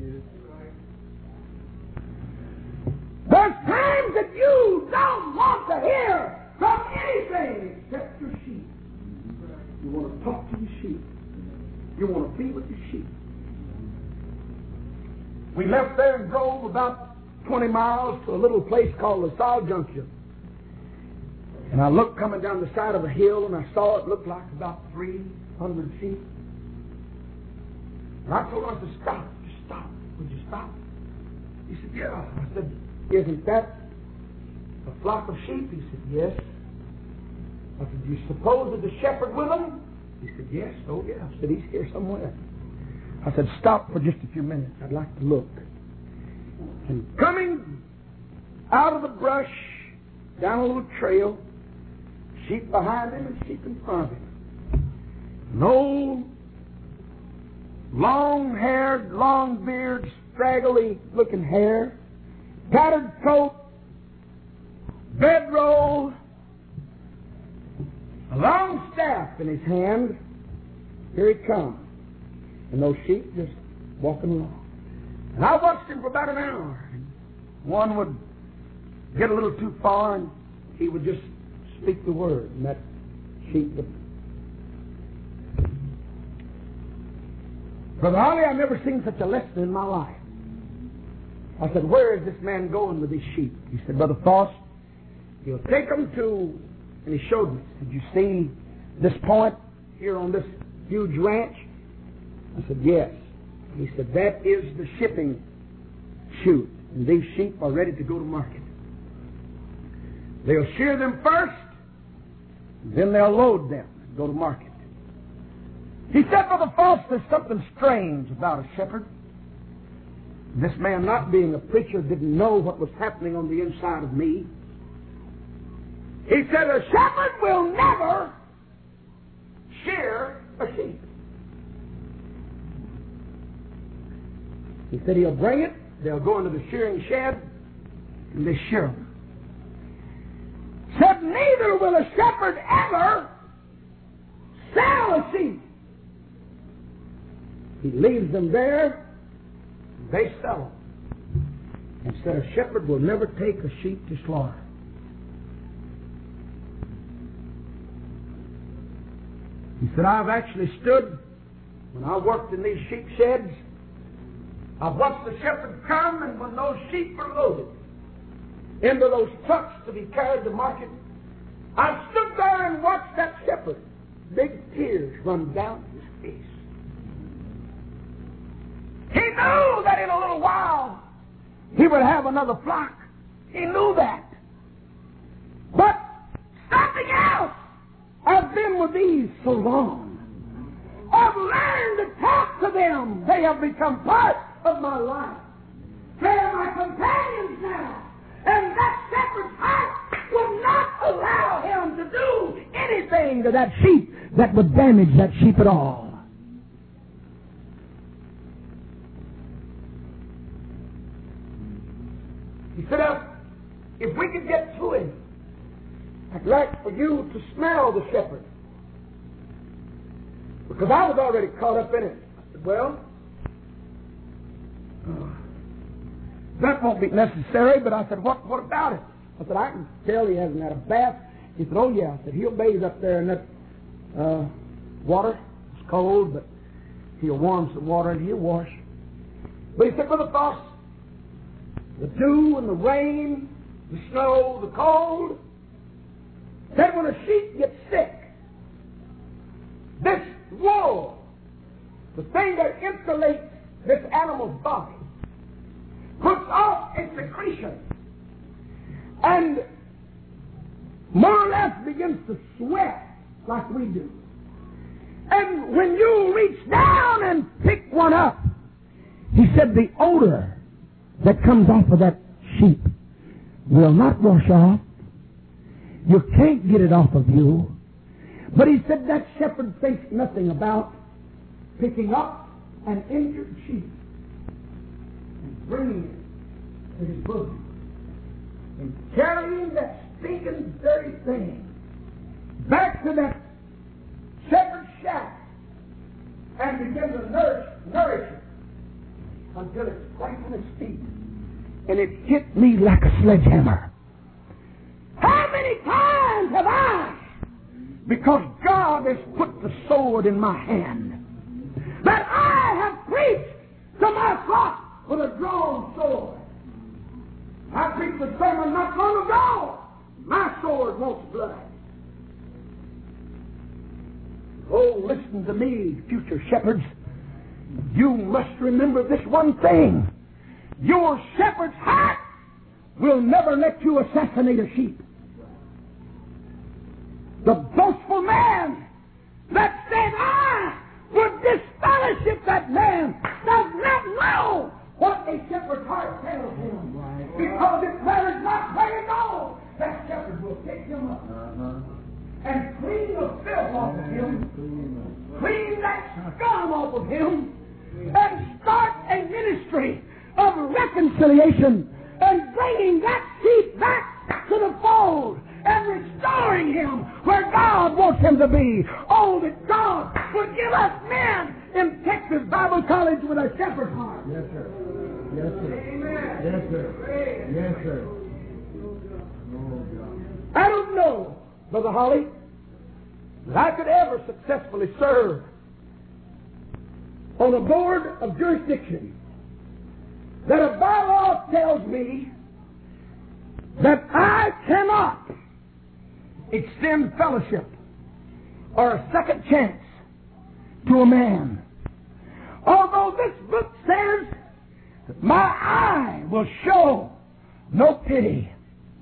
There's times that you don't want to hear from anything except your sheep. You want to talk to your sheep. You want to be with your sheep. We left there and drove about twenty miles to a little place called LaSalle Junction. And I looked coming down the side of a hill, and I saw it looked like about three hundred sheep. And I told him, I said, stop, just stop. Would you stop? He said, yeah. I said, isn't that a flock of sheep? He said, yes. I said, do you suppose there's a shepherd with them? He said, yes. Oh, yeah. I said, he's here somewhere. I said, stop for just a few minutes. I'd like to look. And coming out of the brush, down a little trail, sheep behind him and sheep in front of him. An old, long-haired, long-beard, straggly-looking hair, tattered coat, bedroll, in his hand. Here he comes. And those sheep just walking along. And I watched him for about an hour. One would get a little too far and he would just speak the word. And that sheep would... Brother Harley, I've never seen such a lesson in my life. I said, where is this man going with these sheep? He said, Brother Foss, he'll take them to... And he showed me. Did you see this point here on this huge ranch? I said, yes. He said, that is the shipping chute. And these sheep are ready to go to market. They'll shear them first, then they'll load them and go to market. He said, Brother Foss, there's something strange about a shepherd. This man, not being a preacher, didn't know what was happening on the inside of me. He said, a shepherd will never shear a sheep. He said he'll bring it, they'll go into the shearing shed, and they shear them. Said neither will a shepherd ever sell a sheep. He leaves them there, they sell them. And said a shepherd will never take a sheep to slaughter. He said, I've actually stood, when I worked in these sheep sheds, I've watched the shepherd come, and when those sheep were loaded into those trucks to be carried to market, I stood there and watched that shepherd, big tears run down his face. He knew that in a little while he would have another flock. He knew that. But something else. I've been with these so long. I've learned to talk to them. They have become part of my life. They are my companions now. And that shepherd's heart will not allow him to do anything to that sheep that would damage that sheep at all. He said, if we could get to him, I'd like for you to smell the shepherd. Because I was already caught up in it. I said, well, uh, that won't be necessary. But I said, what, what about it? I said, I can tell he hasn't had a bath. He said, oh yeah. I said, he'll bathe up there in that uh, water. It's cold, but he'll warm some water and he'll wash. But he said, Brother Foss, the dew and the rain, the snow, the cold, that when a sheep gets sick, this wool, the thing that insulates this animal's body, puts off its secretion and more or less begins to sweat like we do. And when you reach down and pick one up, he said the odor that comes off of that sheep will not wash off. You can't get it off of you. But he said that shepherd thinks nothing about picking up an injured sheep and bringing it to his bosom and carrying that stinking dirty thing back to that shepherd's shack and begin to nourish, nourish it until it's right on its feet. And it hit me like a sledgehammer. How many times have I, because God has put the sword in my hand, that I have preached to my flock with a drawn sword? I preached a sermon not long ago. My sword wants blood. Oh, listen to me, future shepherds. You must remember this one thing. Your shepherd's heart will never let you assassinate a sheep. The boastful man that said, I would disfellowship that man, does not know what a shepherd's heart tells him. Because if there is not very gold, that shepherd will pick him up and clean the filth off of him, clean that scum off of him, and start a ministry of reconciliation and bringing that sheep back to the fold and restoring him where God wants him to be. Oh, that God would give us men in Texas Bible College with a shepherd's heart. Yes, sir. Yes, sir. Amen. Yes, sir. Yes, sir. Oh, God. I don't know, Brother Holly, that I could ever successfully serve on a board of jurisdiction that a bylaw tells me that I cannot extend fellowship or a second chance to a man. Although this book says that my eye will show no pity,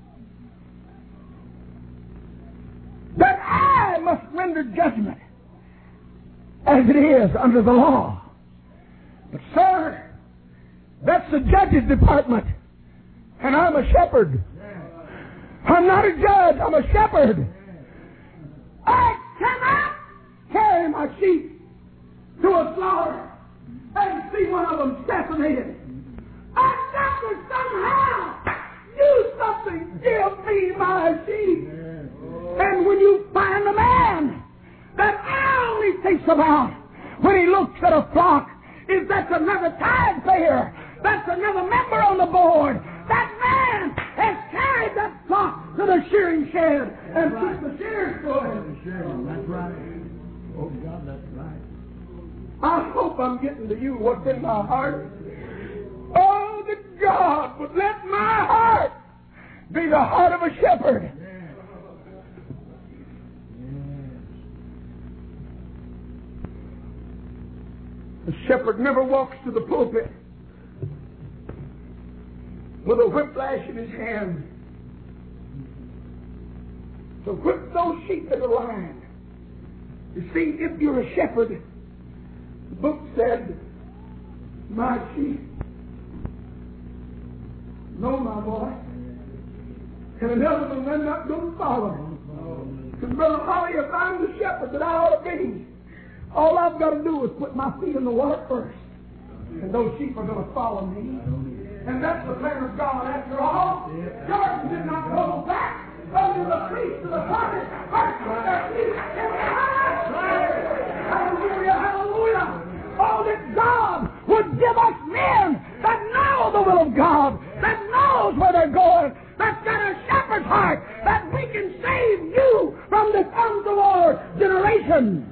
that I must render judgment as it is under the law. But sir, that's the judge's department, and I'm a shepherd. I'm not a judge, I'm a shepherd. I cannot carry my sheep to a slaughter and see one of them assassinated. I've got to somehow do something. Give me my sheep. And when you find a man that I only thinks about when he looks at a flock, is that's another tithe payer, that's another member on the board, that man has carried that flock to the shearing shed and keeps the shears going. That's right. Oh, God, that's right. I hope I'm getting to you what's in my heart. Oh, that God would let my heart be the heart of a shepherd. The shepherd never walks to the pulpit with a whiplash in his hand to whip those sheep in a line. You see, if you're a shepherd, the book said, my sheep know my voice, and another one they're not going to follow. Because, Brother Holly, if I'm the shepherd that I ought to be, all I've got to do is put my feet in the water first, and those sheep are going to follow me. And that's the plan of God after all. Jordan did not go back under the priest of the prophet. First with their feet in the water. Hallelujah, hallelujah. Oh, that God would give us men that know the will of God, that knows where they're going, that's got a shepherd's heart, that we can save you from this untoward generation.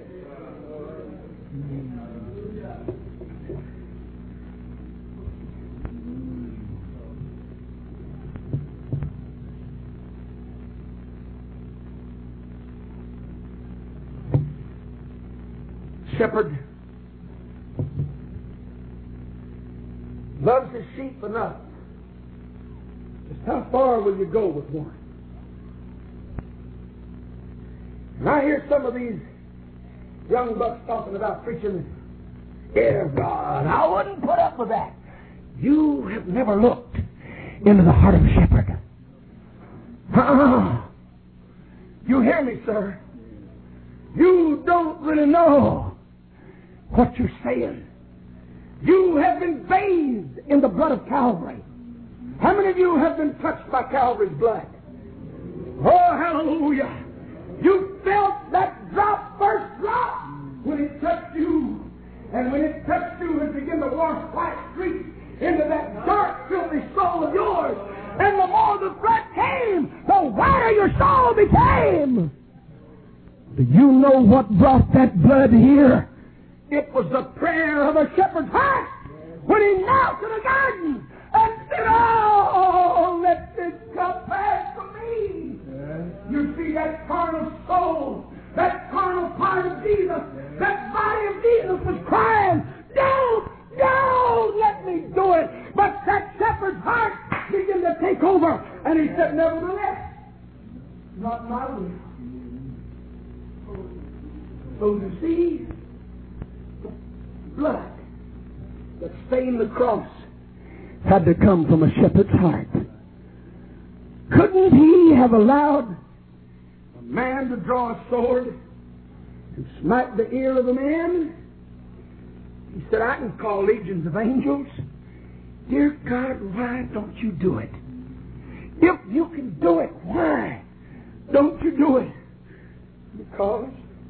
Shepherd loves his sheep enough. Just how far will you go with one? And I hear some of these young bucks talking about preaching, dear God, I wouldn't put up with that. You have never looked into the heart of a shepherd. Uh-uh. You hear me, sir? You don't really know what you're saying. You have been bathed in the blood of Calvary. How many of you have been touched by Calvary's blood? Oh, hallelujah. You felt that drop, first drop, when it touched you. And when it touched you, it began to wash white streaks into that dark, filthy soul of yours. And the more the blood came, the whiter your soul became. Do you know what brought that blood here? It was the prayer of a shepherd's heart when he knelt in the garden and said, oh, let this cup pass from me. You see, that carnal soul, that carnal part of Jesus, that body of Jesus was crying, don't, don't let me do it. But that shepherd's heart began to take over, and he said, nevertheless, not my will. So you see, blood that stained the cross had to come from a shepherd's heart. Couldn't he have allowed a man to draw a sword and smite the ear of a man? He said, I can call legions of angels. Dear God, why don't you do it? If you can do it, why don't you do it? Because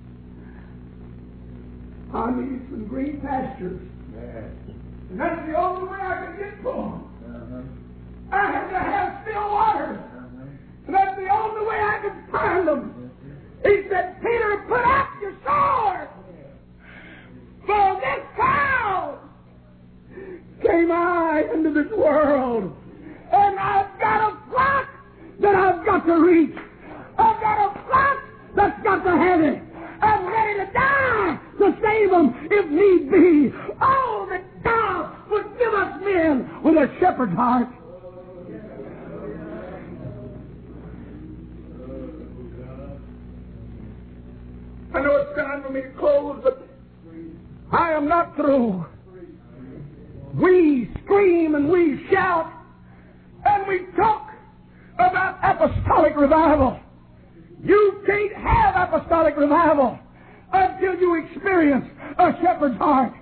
I need some green pastures. Yes. And that's the only way I can get to them. Uh-huh. I have to have still water. Uh-huh. And that's the only way I can find them. He said, Peter, put up your sword. For this cause came I into this world. And I've got a flock that I've got to reach. I've got a flock that's got to have it. I'm ready to die to save them if need be. Oh, that God would give us men with a shepherd's heart. I know it's time for me to close, but I am not through. We scream and we shout and we talk about apostolic revival. You can't have apostolic revival until you experience a shepherd's heart.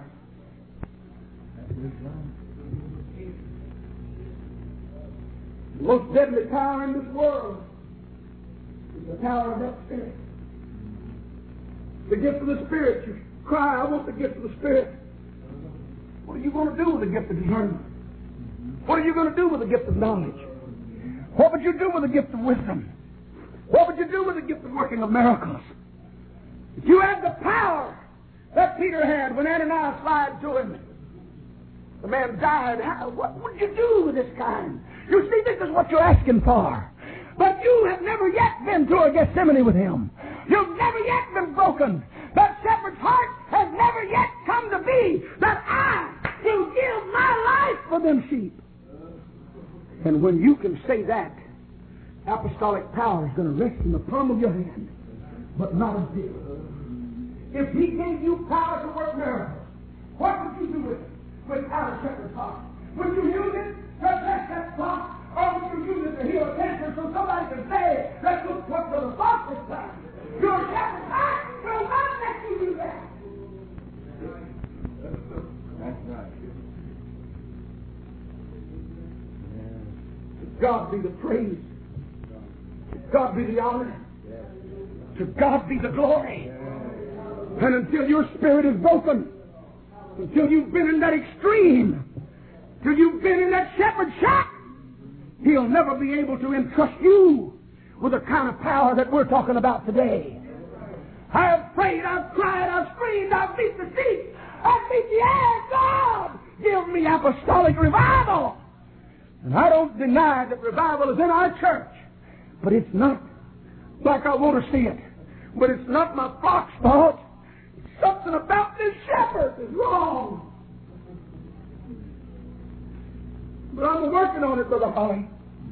The most deadly power in this world is the power of that Spirit. The gift of the Spirit. You cry, I want the gift of the Spirit. What are you going to do with the gift of discernment? What are you going to do with the gift of knowledge? What would you do with the gift of wisdom? What would you do with the gift of working of miracles? If you had the power that Peter had when Ananias lied to him, the man died. How, what would you do with this kind? You see, this is what you're asking for. But you have never yet been to a Gethsemane with him. You've never yet been broken. That shepherd's heart has never yet come to be that I will give my life for them sheep. And when you can say that, apostolic power is going to rest in the palm of your hand, but not of his. If he gave you power to work miracles, what would you do with it without a shepherd's heart? Would you use it to bless that flock, or would you use it to heal cancer so somebody can say, let's look what for the flock this time? Your shepherd's heart will not let you do that. That's right. To God be the praise. To God be the honor. To God be the glory. And until your spirit is broken, until you've been in that extreme, till you've been in that shepherd's shack, He'll never be able to entrust you with the kind of power that we're talking about today. I have prayed, I've cried, I've screamed, I've beat the seat, I've beat the air. God, give me apostolic revival. And I don't deny that revival is in our church, but it's not like I want to see it. But it's not my flock's fault. Something about this shepherd is wrong. But I'm working on it, Brother Holly.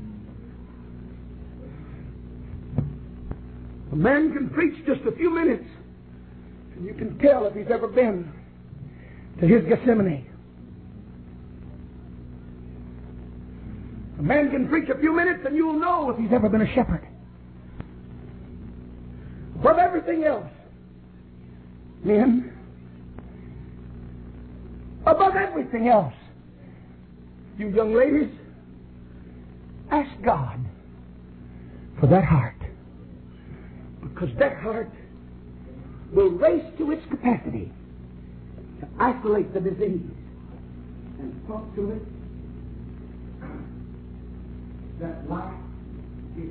A man can preach just a few minutes, and you can tell if he's ever been to his Gethsemane. A man can preach a few minutes, and you'll know if he's ever been a shepherd. Above everything else, men, above everything else, you young ladies, ask God for that heart. Because that heart will race to its capacity to isolate the disease and talk to it that life is.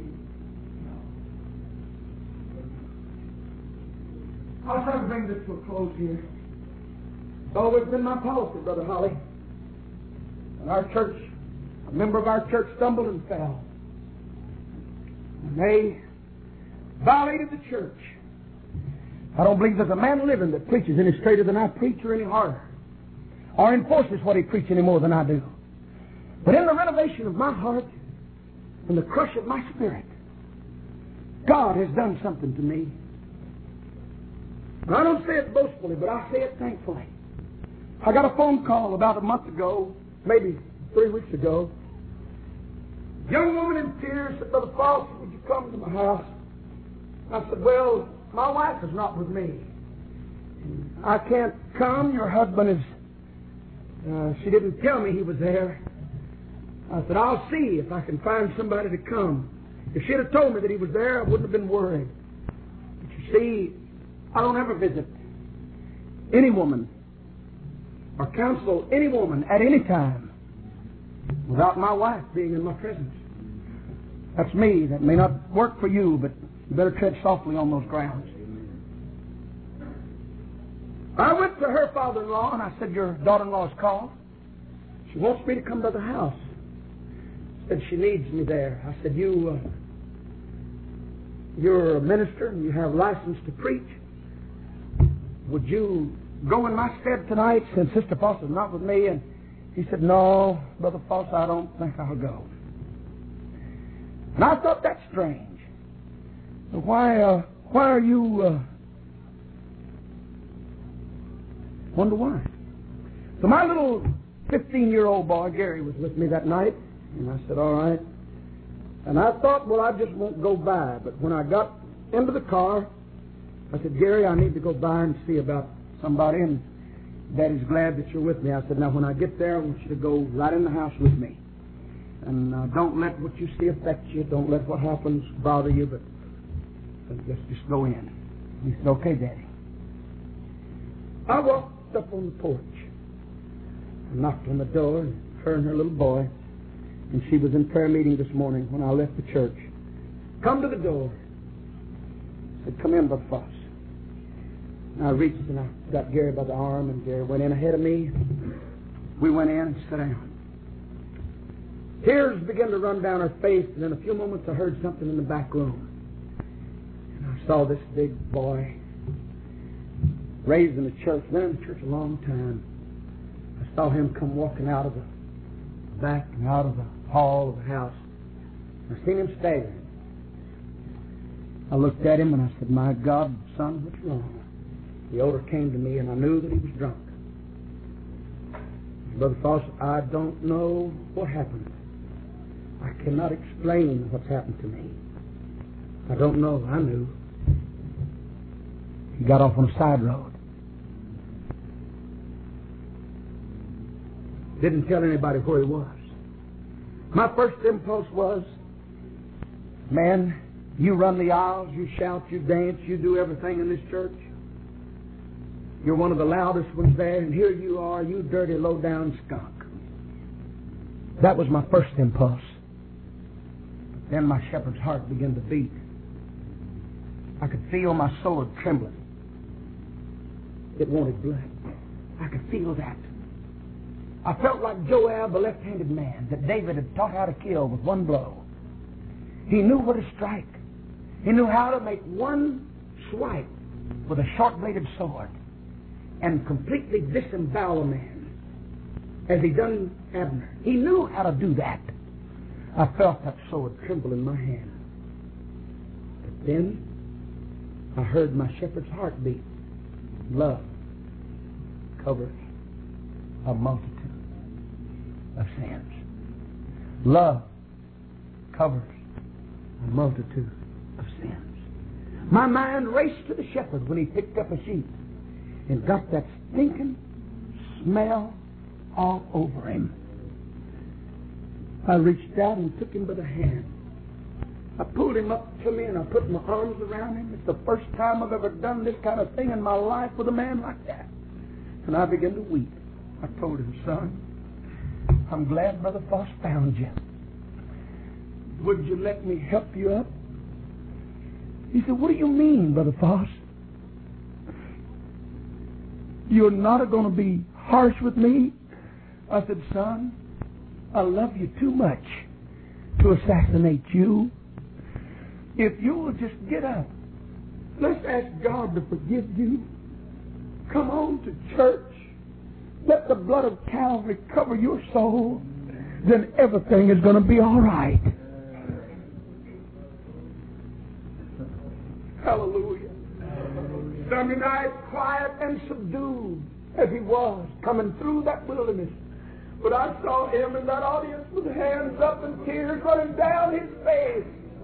I'll try to bring this to a close here. It's always been my policy, Brother Holly. When our church, a member of our church stumbled and fell, and they violated the church. I don't believe there's a man living that preaches any straighter than I preach or any harder, or enforces what he preaches any more than I do. But in the renovation of my heart and the crush of my spirit, God has done something to me. And I don't say it boastfully, but I say it thankfully. I got a phone call about a month ago, maybe three weeks ago. A young woman in tears said, Brother Foss, would you come to my house? I said, well, my wife is not with me. I can't come. Your husband is... Uh, she didn't tell me he was there. I said, I'll see if I can find somebody to come. If she'd have told me that he was there, I wouldn't have been worried. But See, I don't ever visit any woman or counsel any woman at any time without my wife being in my presence. That's me. That may not work for you, but you better tread softly on those grounds. I went to her father-in-law and I said, your daughter-in-law's called. She wants me to come to the house. Said she needs me there. I said, you, uh, you're a minister and you have license to preach. Would you go in my stead tonight since Sister Foss is not with me? And he said, no, Brother Foss, I don't think I'll go. And I thought that's strange. Why, uh, why are you, uh, wonder why. So my little fifteen-year-old boy, Gary, was with me that night. And I said, all right. And I thought, well, I just won't go by. But when I got into the car, I said, Gary, I need to go by and see about somebody. And Daddy's glad that you're with me. I said, now, when I get there, I want you to go right in the house with me. And uh, don't let what you see affect you. Don't let what happens bother you. But uh, let's just go in. He said, okay, Daddy. I walked up on the porch. I knocked on the door, and her and her little boy. And she was in prayer meeting this morning when I left the church. Come to the door. I said, come in, Brother Foss. And I reached and I got Gary by the arm, and Gary went in ahead of me. We went in and sat down. Tears began to run down her face, and in a few moments I heard something in the back room. And I saw this big boy raised in the church, been in the church a long time. I saw him come walking out of the back and out of the hall of the house. I seen him staggering. I looked at him and I said, my God, son, what's wrong? The odor came to me and I knew that he was drunk. Brother Foss, I don't know what happened. I cannot explain what's happened to me. I don't know. I knew. He got off on a side road. Didn't tell anybody where he was. My first impulse was, man, you run the aisles, you shout, you dance, you do everything in this church. You're one of the loudest ones there, and here you are, you dirty, low-down skunk. That was my first impulse. But then my shepherd's heart began to beat. I could feel my sword trembling. It wanted blood. I could feel that. I felt like Joab, the left-handed man that David had taught how to kill with one blow. He knew where to strike. He knew how to make one swipe with a short-bladed sword and completely disembowel a man, as he done Abner. He knew how to do that. I felt that sword tremble in my hand. But then I heard my shepherd's heart beat. Love covers a multitude of sins. Love covers a multitude of sins. My mind raced to the shepherd when he picked up a sheep and got that stinking smell all over him. I reached out and took him by the hand. I pulled him up to me and I put my arms around him. It's the first time I've ever done this kind of thing in my life with a man like that. And I began to weep. I told him, son, I'm glad Brother Foss found you. Would you let me help you up? He said, what do you mean, Brother Foss? You're not going to be harsh with me? I said, son, I love you too much to assassinate you. If you will just get up, let's ask God to forgive you. Come on to church. Let the blood of Calvary cover your soul. Then everything is going to be all right. Hallelujah. Sunday night, quiet and subdued as he was, coming through that wilderness. But I saw him in that audience with hands up and tears running down his face.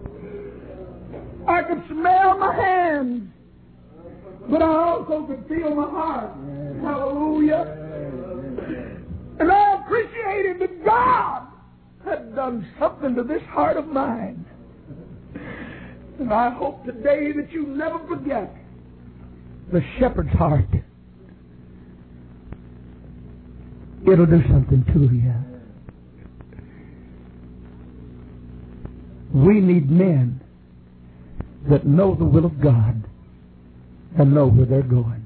I could smell my hands, but I also could feel my heart. Hallelujah. And I appreciated that God had done something to this heart of mine. And I hope today that you never forget The shepherd's heart. It'll do something to you. We need men that know the will of God and know where they're going.